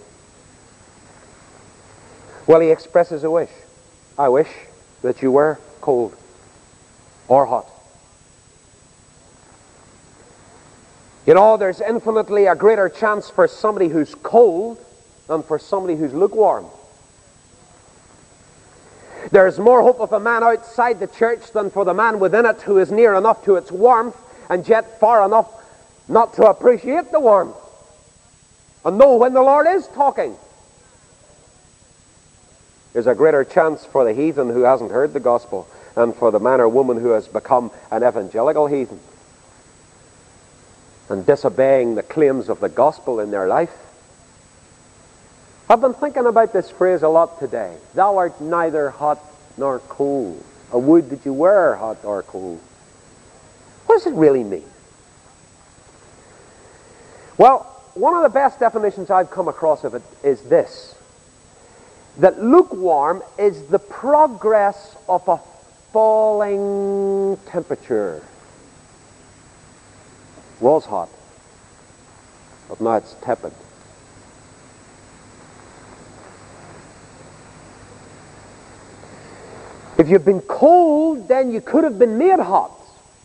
Well, he expresses a wish. I wish that you were cold or hot. You know, there's infinitely a greater chance for somebody who's cold than for somebody who's lukewarm. There is more hope of a man outside the church than for the man within it, who is near enough to its warmth and yet far enough not to appreciate the warmth and know when the Lord is talking. There's a greater chance for the heathen who hasn't heard the gospel than for the man or woman who has become an evangelical heathen and disobeying the claims of the gospel in their life. I've been thinking about this phrase a lot today. Thou art neither hot nor cold. Or would that you were hot or cold. What does it really mean? Well, one of the best definitions I've come across of it is this: that lukewarm is the progress of a falling temperature. It was hot, but now it's tepid. If you've been cold, then you could have been made hot.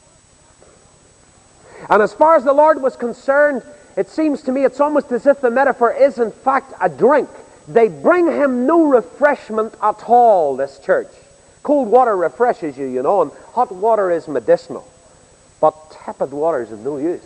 And as far as the Lord was concerned, it seems to me it's almost as if the metaphor is in fact a drink. They bring him no refreshment at all, this church. Cold water refreshes you, you know, and hot water is medicinal. But tepid water is of no use.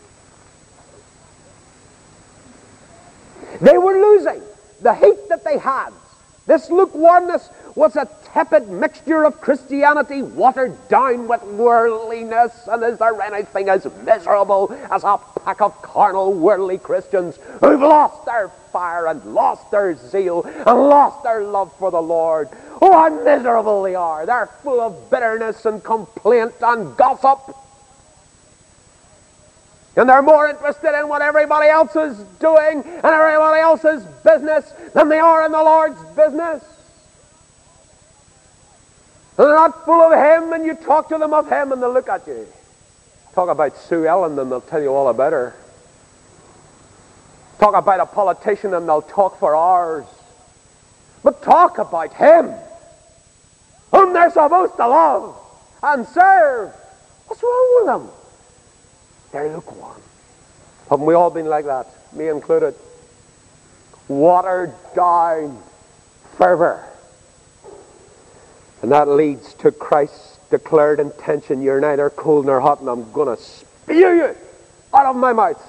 They were losing the heat that they had. This lukewarmness was a tepid mixture of Christianity watered down with worldliness. And is there anything as miserable as a pack of carnal, worldly Christians who've lost their fire and lost their zeal and lost their love for the Lord? Oh, how miserable they are. They're full of bitterness and complaint and gossip. And they're more interested in what everybody else is doing and everybody else's business than they are in the Lord's business. And they're not full of Him, and you talk to them of Him and they'll look at you. Talk about Sue Ellen and they'll tell you all about her. Talk about a politician and they'll talk for hours. But talk about Him, whom they're supposed to love and serve. What's wrong with them? They're lukewarm. Haven't we all been like that? Me included. Watered down fervor. And that leads to Christ's declared intention: you're neither cold nor hot, and I'm going to spew you out of my mouth.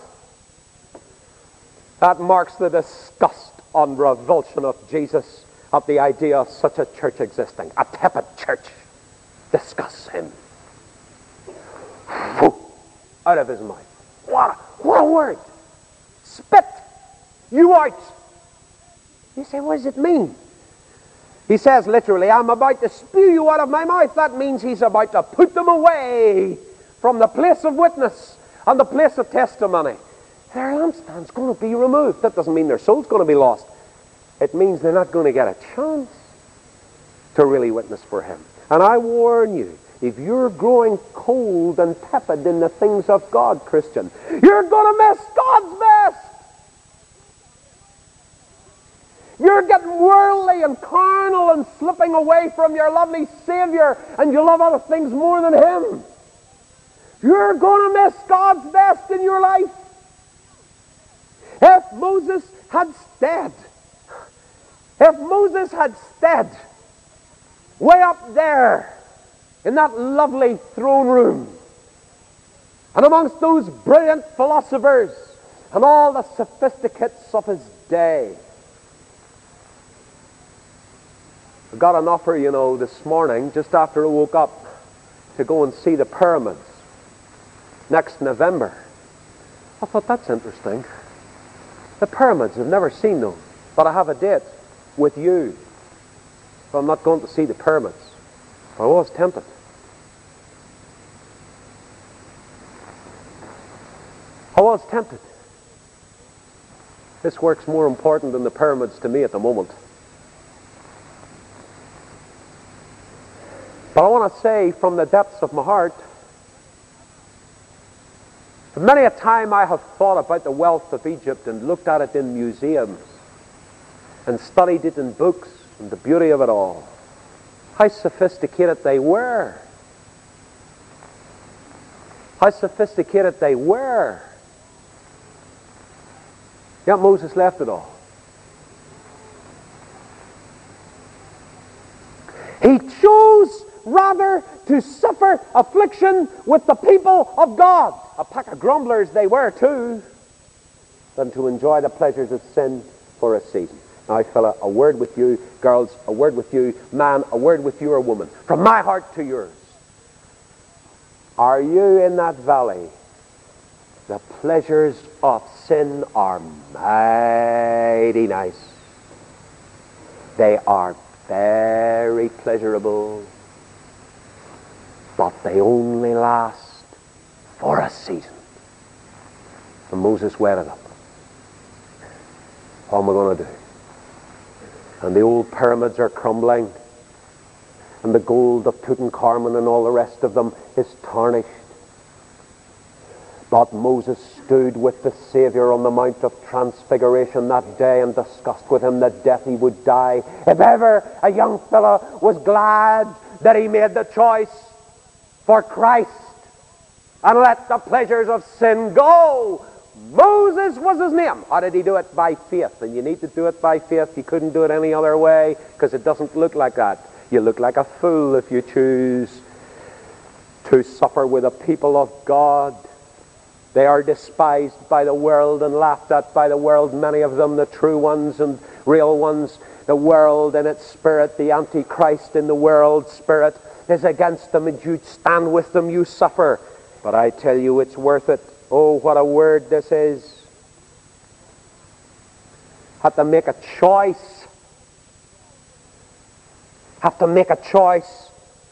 That marks the disgust and revulsion of Jesus at the idea of such a church existing. A tepid church disgusts Him. Out of His mouth. What a word! Spit you out. You say, what does it mean? He says literally, I'm about to spew you out of my mouth. That means He's about to put them away from the place of witness and the place of testimony. Their lampstand's going to be removed. That doesn't mean their soul's going to be lost. It means they're not going to get a chance to really witness for Him. And I warn you, if you're growing cold and tepid in the things of God, Christian, you're going to miss God's best. You're getting worldly and carnal and slipping away from your lovely Savior, and you love other things more than Him. You're going to miss God's best in your life. If Moses had stayed way up there in that lovely throne room, and amongst those brilliant philosophers and all the sophisticates of his day. I got an offer, you know, this morning, just after I woke up, to go and see the pyramids next November. I thought, that's interesting. The pyramids, I've never seen them, but I have a date with you. So I'm not going to see the pyramids. I was tempted. I was tempted. This work's more important than the pyramids to me at the moment. But I want to say from the depths of my heart, many a time I have thought about the wealth of Egypt and looked at it in museums and studied it in books and the beauty of it all. How sophisticated they were. How sophisticated they were. Yet Moses left it all. He rather to suffer affliction with the people of God, a pack of grumblers they were too, than to enjoy the pleasures of sin for a season. Now, fella, a word with you, girls, a word with you, man, a word with you, or woman, from my heart to yours. Are you in that valley? The pleasures of sin are mighty nice. They are very pleasurable, but they only last for a season. And Moses wetted up. What am I going to do? And the old pyramids are crumbling, and the gold of Tutankhamun and all the rest of them is tarnished. But Moses stood with the Savior on the Mount of Transfiguration that day and discussed with him the death he would die. If ever a young fellow was glad that he made the choice for Christ and let the pleasures of sin go, Moses was his name. How did he do it? By faith. And you need to do it by faith. You couldn't do it any other way, because it doesn't look like that. You look like a fool if you choose to suffer with the people of God. They are despised by the world and laughed at by the world, many of them, the true ones and real ones. The world in its spirit, the Antichrist in the world spirit, is against them, and you stand with them, you suffer. But I tell you, it's worth it. Oh, what a word this is. Have to make a choice. Have to make a choice.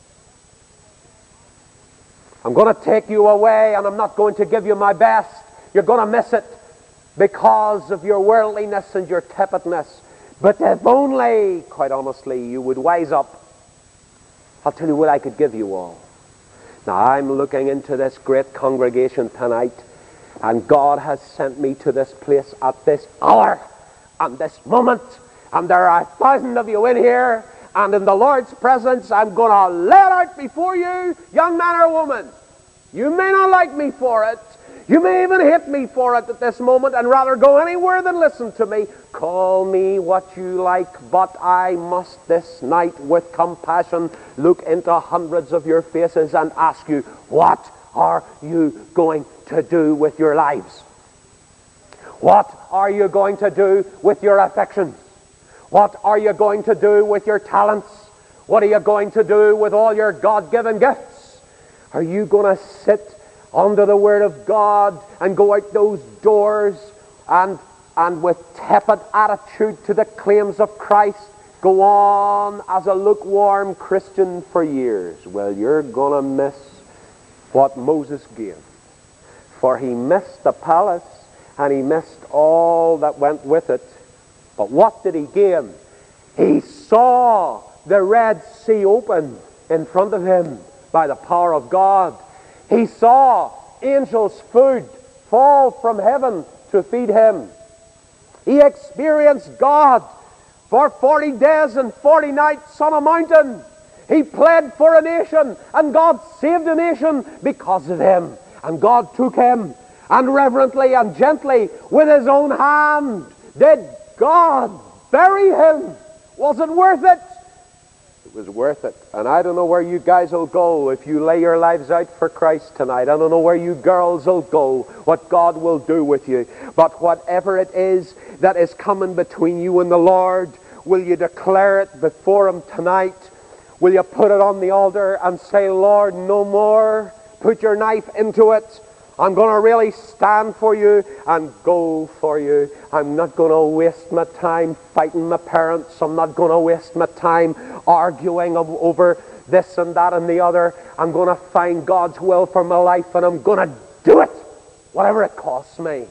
I'm going to take you away, and I'm not going to give you my best. You're going to miss it because of your worldliness and your tepidness. But if only, quite honestly, you would wise up, I'll tell you what I could give you all. Now, I'm looking into this great congregation tonight, and God has sent me to this place at this hour and this moment, and there are 1,000 of you in here, and in the Lord's presence I'm going to lay it out before you, young man or woman. You may not like me for it. You may even hate me for it at this moment and rather go anywhere than listen to me. Call me what you like, but I must this night with compassion look into hundreds of your faces and ask you, what are you going to do with your lives? What are you going to do with your affections? What are you going to do with your talents? What are you going to do with all your God-given gifts? Are you going to sit under the Word of God and go out those doors and with tepid attitude to the claims of Christ go on as a lukewarm Christian for years? Well, you're going to miss what Moses gave. For he missed the palace and he missed all that went with it. But what did he gain? He saw the Red Sea open in front of him by the power of God. He saw angels' food fall from heaven to feed him. He experienced God for 40 days and 40 nights on a mountain. He pled for a nation, and God saved a nation because of him. And God took him, and reverently and gently, with his own hand, did God bury him. Was it worth it? It was worth it. And I don't know where you guys will go if you lay your lives out for Christ tonight. I don't know where you girls will go, what God will do with you. But whatever it is that is coming between you and the Lord, will you declare it before him tonight? Will you put it on the altar and say, Lord, no more? Put your knife into it. I'm going to really stand for you and go for you. I'm not going to waste my time fighting my parents. I'm not going to waste my time arguing over this and that and the other. I'm going to find God's will for my life, and I'm going to do it, whatever it costs me.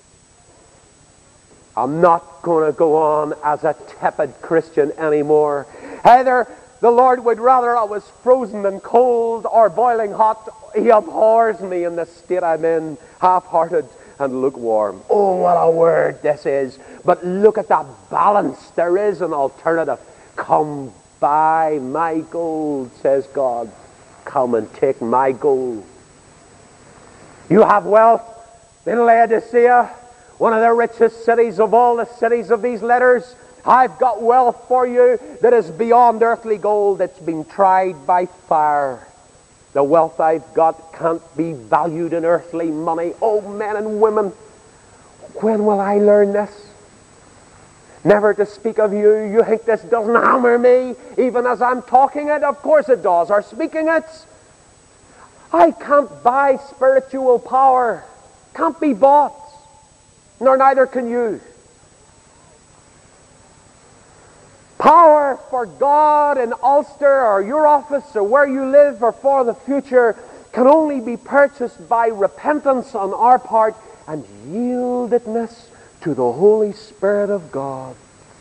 I'm not going to go on as a tepid Christian anymore. Either the Lord would rather I was frozen and cold or boiling hot. He abhors me in the state I'm in, half-hearted and lukewarm. Oh, what a word this is. But look at that balance. There is an alternative. Come buy my gold, says God. Come and take my gold. You have wealth in Laodicea, one of the richest cities of all the cities of these letters, I've got wealth for you that is beyond earthly gold, that's been tried by fire. The wealth I've got can't be valued in earthly money. Oh, men and women, when will I learn this? Never to speak of you. You think this doesn't hammer me, even as I'm talking it? Of course it does, or speaking it. I can't buy spiritual power. Can't be bought. Nor neither can you. Power for God in Ulster or your office or where you live or for the future can only be purchased by repentance on our part and yieldedness to the Holy Spirit of God.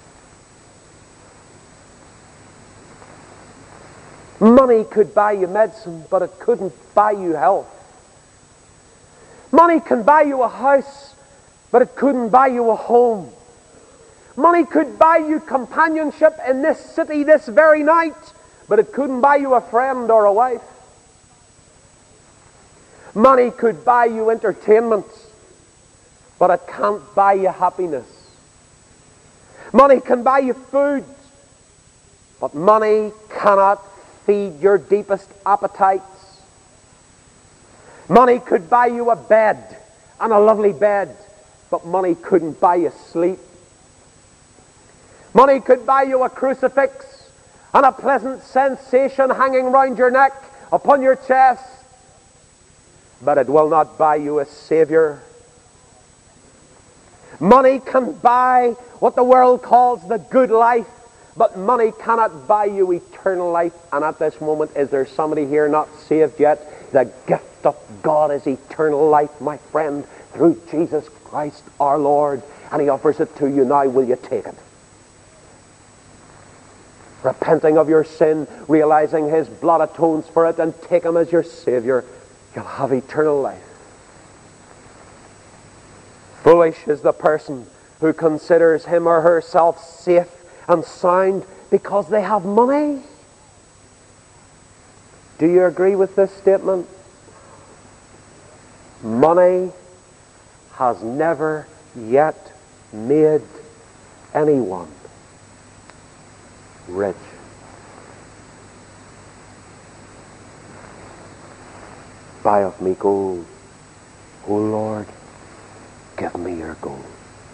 Money could buy you medicine, but it couldn't buy you health. Money can buy you a house, but it couldn't buy you a home. Money could buy you companionship in this city this very night, but it couldn't buy you a friend or a wife. Money could buy you entertainment, but it can't buy you happiness. Money can buy you food, but money cannot feed your deepest appetites. Money could buy you a bed, and a lovely bed, but money couldn't buy you sleep. Money could buy you a crucifix and a pleasant sensation hanging round your neck, upon your chest, but it will not buy you a Savior. Money can buy what the world calls the good life, but money cannot buy you eternal life. And at this moment, is there somebody here not saved yet? The gift of God is eternal life, my friend, through Jesus Christ our Lord. And He offers it to you now. Will you take it? Repenting of your sin, realizing His blood atones for it, and take Him as your Savior, you'll have eternal life. Foolish is the person who considers him or herself safe and sound because they have money. Do you agree with this statement? Money has never yet made anyone rich. Buy of me gold, O Lord, give me your gold.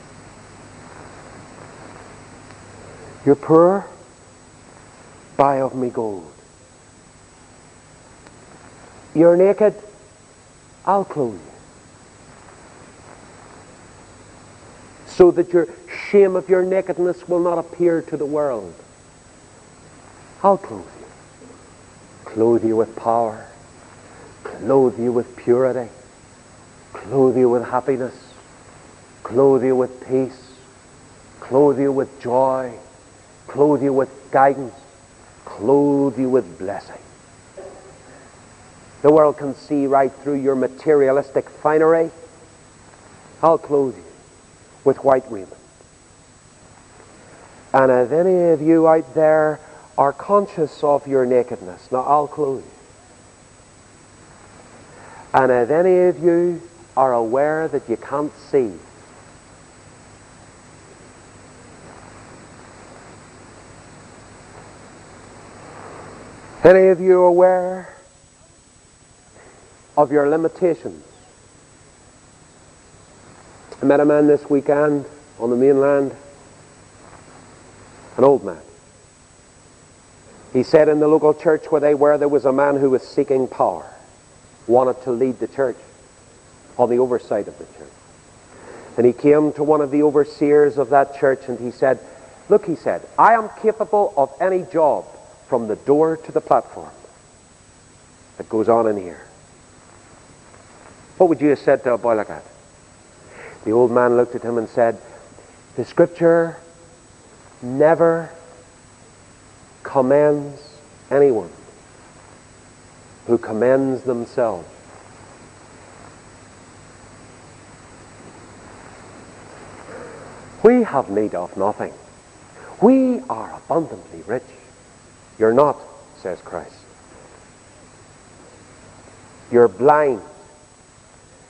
You're poor? Buy of me gold. You're naked? I'll clothe you. So that your shame of your nakedness will not appear to the world. I'll clothe you. Clothe you with power. Clothe you with purity. Clothe you with happiness. Clothe you with peace. Clothe you with joy. Clothe you with guidance. Clothe you with blessing. The world can see right through your materialistic finery. I'll clothe you with white raiment. And if any of you out there are conscious of your nakedness, now I'll clothe you. And if any of you are aware that you can't see, any of you aware of your limitations? I met a man this weekend on the mainland, an old man. He said in the local church where they were, there was a man who was seeking power, wanted to lead the church, on the oversight of the church. And he came to one of the overseers of that church and he said, look, he said, I am capable of any job from the door to the platform that goes on in here. What would you have said to a boy like that? The old man looked at him and said, the Scripture never commends anyone who commends themselves. We have need of nothing. We are abundantly rich. You're not, says Christ. You're blind.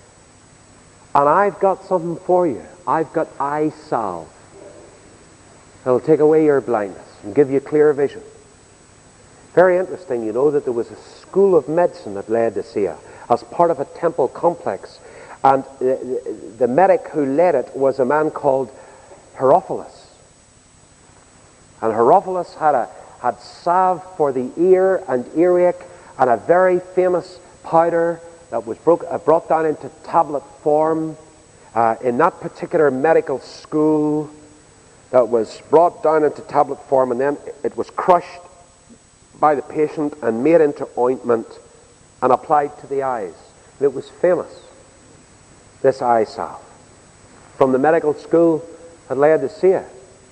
And I've got something for you. I've got eye salve. It'll take away your blindness and give you clear vision. Very interesting, you know, that there was a school of medicine at Laodicea as part of a temple complex. And the medic who led it was a man called Herophilus. And Herophilus had salve for the ear and earache, and a very famous powder that was brought down into tablet form in that particular medical school, that was brought down into tablet form, and then it was crushed by the patient and made into ointment and applied to the eyes. And it was famous, this eye salve, from the medical school at Laodicea.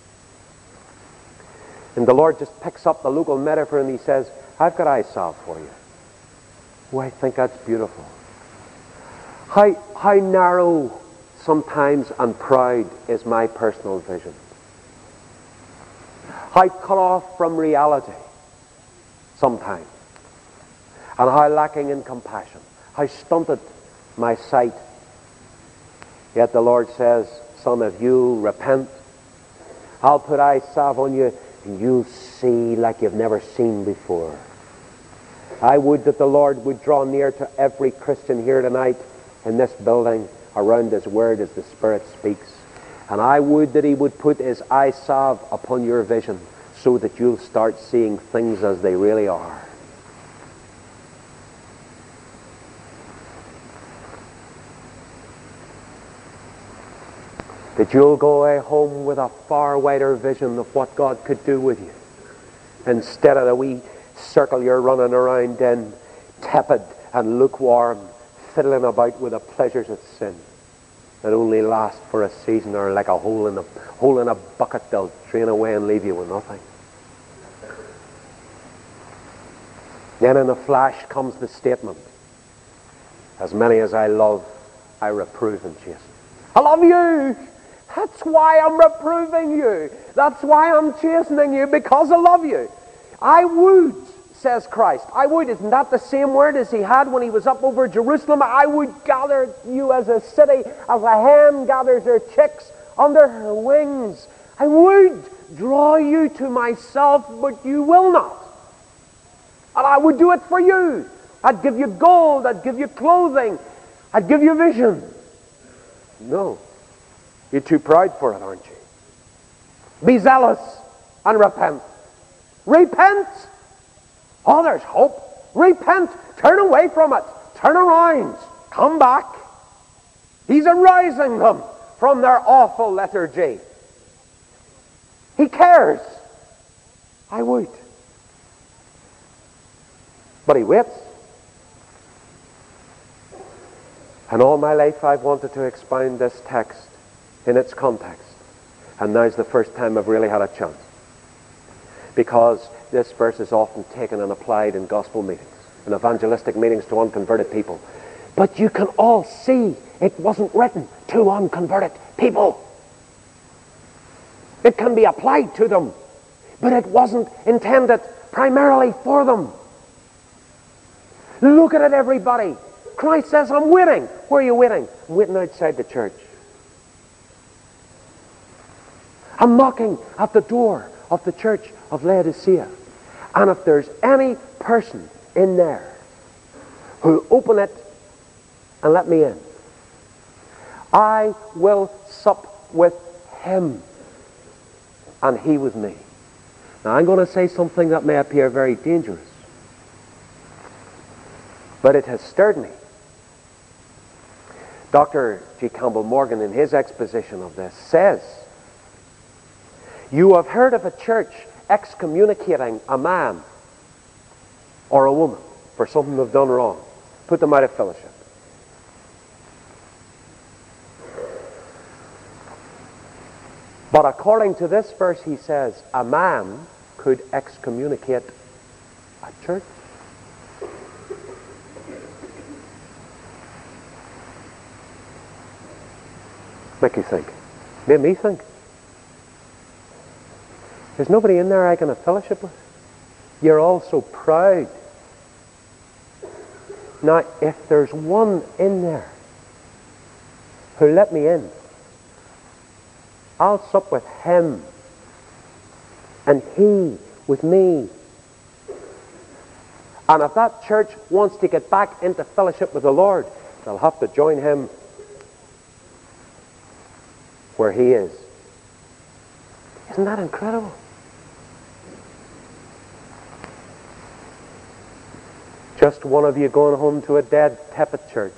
And the Lord just picks up the local metaphor and he says, I've got eye salve for you. Oh, I think that's beautiful. How narrow sometimes and proud is my personal vision. How cut off from reality sometimes. And how lacking in compassion. How stunted my sight. Yet the Lord says, son, if you repent, I'll put eye salve on you and you'll see like you've never seen before. I would that the Lord would draw near to every Christian here tonight in this building around His Word as the Spirit speaks. And I would that He would put His eye salve upon your vision so that you'll start seeing things as they really are. That you'll go away home with a far wider vision of what God could do with you, instead of the wee circle you're running around in, tepid and lukewarm, fiddling about with the pleasures of sin that only last for a season, or like a hole in a bucket they'll drain away and leave you with nothing. Then in a flash comes the statement, as many as I love, I reprove and chasten. I love you! That's why I'm reproving you. That's why I'm chastening you, because I love you. I would, says Christ. I would. Isn't that the same word as He had when He was up over Jerusalem? I would gather you as a city, as a hen gathers her chicks under her wings. I would draw you to myself, but you will not. And I would do it for you. I'd give you gold. I'd give you clothing. I'd give you vision. No. You're too proud for it, aren't you? Be zealous and repent. Repent! Oh, there's hope. Repent. Turn away from it. Turn around. Come back. He's arousing them from their awful lethargy. He cares. I would. But He waits. And all my life I've wanted to expound this text in its context. And now's the first time I've really had a chance. Because this verse is often taken and applied in gospel meetings, in evangelistic meetings to unconverted people. But you can all see it wasn't written to unconverted people. It can be applied to them, but it wasn't intended primarily for them. Look at it, everybody. Christ says, I'm waiting. Where are you waiting? I'm waiting outside the church. I'm knocking at the door of the church of Laodicea. And if there's any person in there who'll open it and let me in, I will sup with him and he with me. Now I'm going to say something that may appear very dangerous, but it has stirred me. Dr. G. Campbell Morgan, in his exposition of this, says, you have heard of a church excommunicating a man or a woman for something they've done wrong, put them out of fellowship. But according to this verse, he says, a man could excommunicate a church. Make you think. Made me think. There's nobody in there I can have fellowship with. You're all so proud. Now, if there's one in there who let me in, I'll sup with him and He with me. And if that church wants to get back into fellowship with the Lord, they'll have to join Him where He is. Isn't that incredible? Just one of you going home to a dead, tepid church,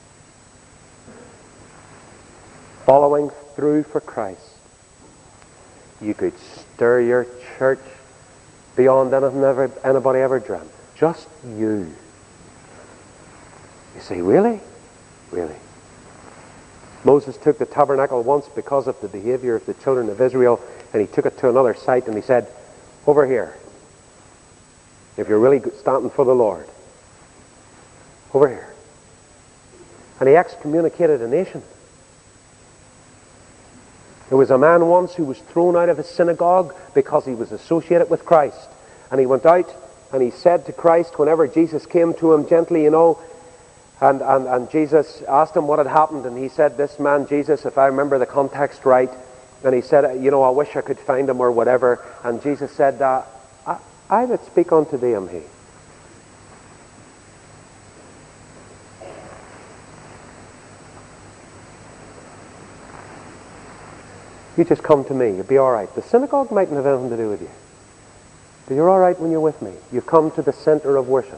following through for Christ. You could stir your church beyond anything anybody ever dreamt. Just you. You say, really? Really? Moses took the tabernacle once because of the behavior of the children of Israel, and he took it to another site and he said, over here, if you're really standing for the Lord, over here. And he excommunicated a nation. There was a man once who was thrown out of his synagogue because he was associated with Christ. And he went out and he said to Christ, whenever Jesus came to him gently, and Jesus asked him what had happened, and he said, this man Jesus, if I remember the context right, and he said, I wish I could find him or whatever. And Jesus said, I that speak unto thee am he. You just come to me. You'll be all right. The synagogue mightn't have anything to do with you. But you're all right when you're with me. You've come to the center of worship.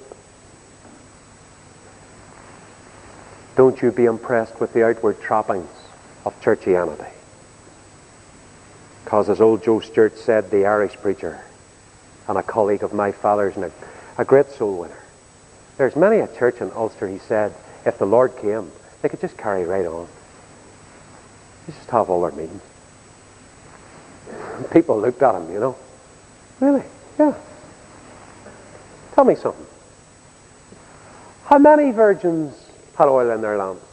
Don't you be impressed with the outward trappings of churchianity. Because as old Joe Stewart said, the Irish preacher, and a colleague of my father's and a great soul winner, there's many a church in Ulster, he said, if the Lord came, they could just carry right on. You just have all their meetings. And people looked at him, Really? Yeah. Tell me something. How many virgins had oil in their lamps?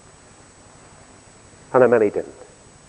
And how many didn't?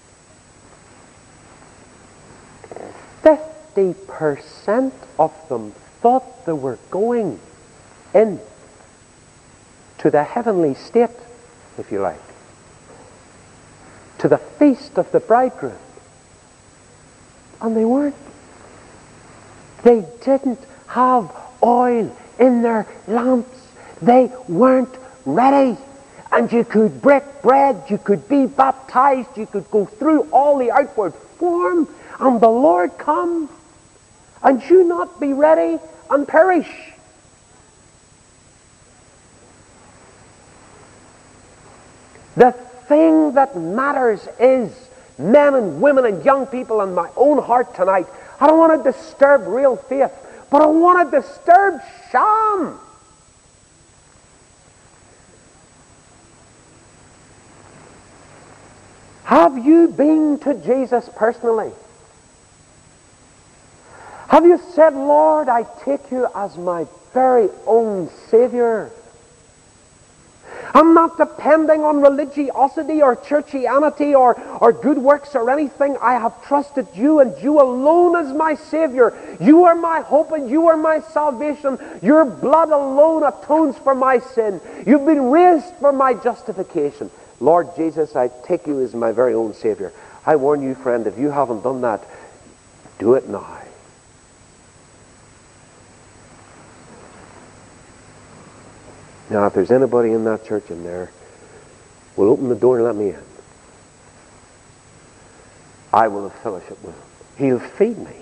50% of them thought they were going in to the heavenly state, if you like, to the feast of the bridegroom. And they weren't. They didn't have oil in their lamps. They weren't ready. And you could break bread, you could be baptized, you could go through all the outward form, and the Lord come, and you not be ready and perish. The thing that matters is, men and women and young people in my own heart tonight, I don't want to disturb real faith, but I want to disturb sham. Have you been to Jesus personally? Have you said, Lord, I take you as my very own Savior? I'm not depending on religiosity or churchianity or good works or anything. I have trusted you, and you alone as my Savior. You are my hope and you are my salvation. Your blood alone atones for my sin. You've been raised for my justification. Lord Jesus, I take you as my very own Savior. I warn you, friend, if you haven't done that, do it now. Now, if there's anybody in that church in there, will open the door and let me in. I will have fellowship with him. He'll feed me.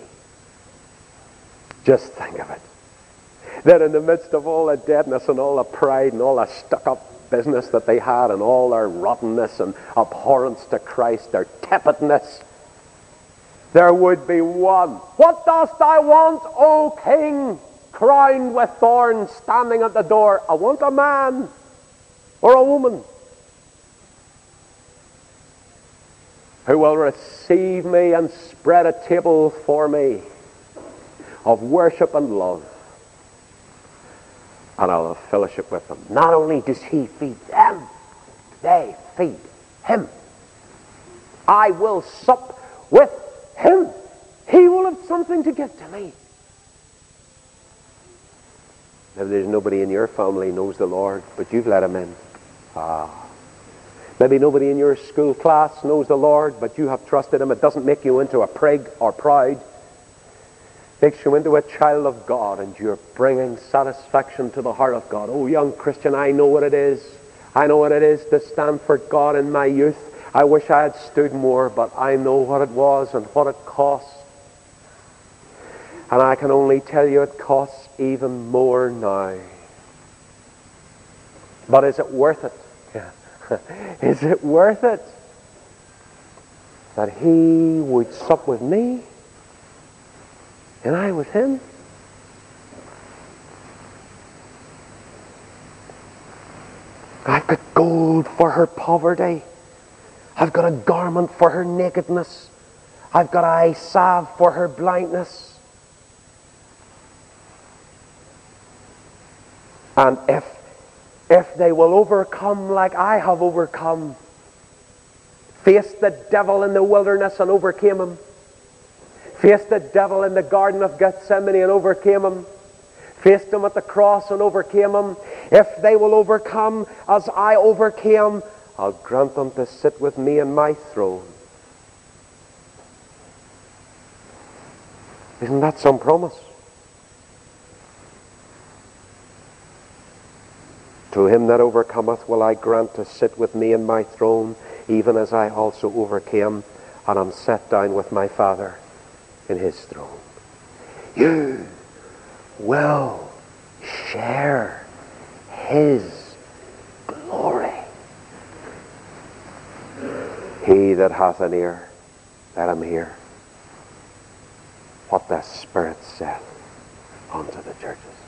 Just think of it. That in the midst of all the deadness and all the pride and all the stuck-up business that they had and all their rottenness and abhorrence to Christ, their tepidness, there would be one. What dost thou want, O King? Crowned with thorns, standing at the door. I want a man or a woman who will receive me and spread a table for me of worship and love. And I'll have fellowship with them. Not only does he feed them, they feed him. I will sup with him. He will have something to give to me. Maybe there's nobody in your family knows the Lord, but you've let him in. Maybe nobody in your school class knows the Lord, but you have trusted him. It doesn't make you into a prig or proud. makes you into a child of God, and you're bringing satisfaction to the heart of God. Oh, young Christian, I know what it is. I know what it is to stand for God in my youth. I wish I had stood more, but I know what it was and what it cost. And I can only tell you it costs even more now. But is it worth it? Is it worth it that he would sup with me and I with him? I've got gold for her poverty. I've got a garment for her nakedness. I've got eye salve for her blindness. And if they will overcome like I have overcome, faced the devil in the wilderness and overcame him, faced the devil in the Garden of Gethsemane and overcame him, faced him at the cross and overcame him, if they will overcome as I overcame, I'll grant them to sit with me in my throne. Isn't that some promise? To him that overcometh will I grant to sit with me in my throne, even as I also overcame, and am set down with my Father in his throne. You will share his glory. He that hath an ear, let him hear what the Spirit saith unto the churches.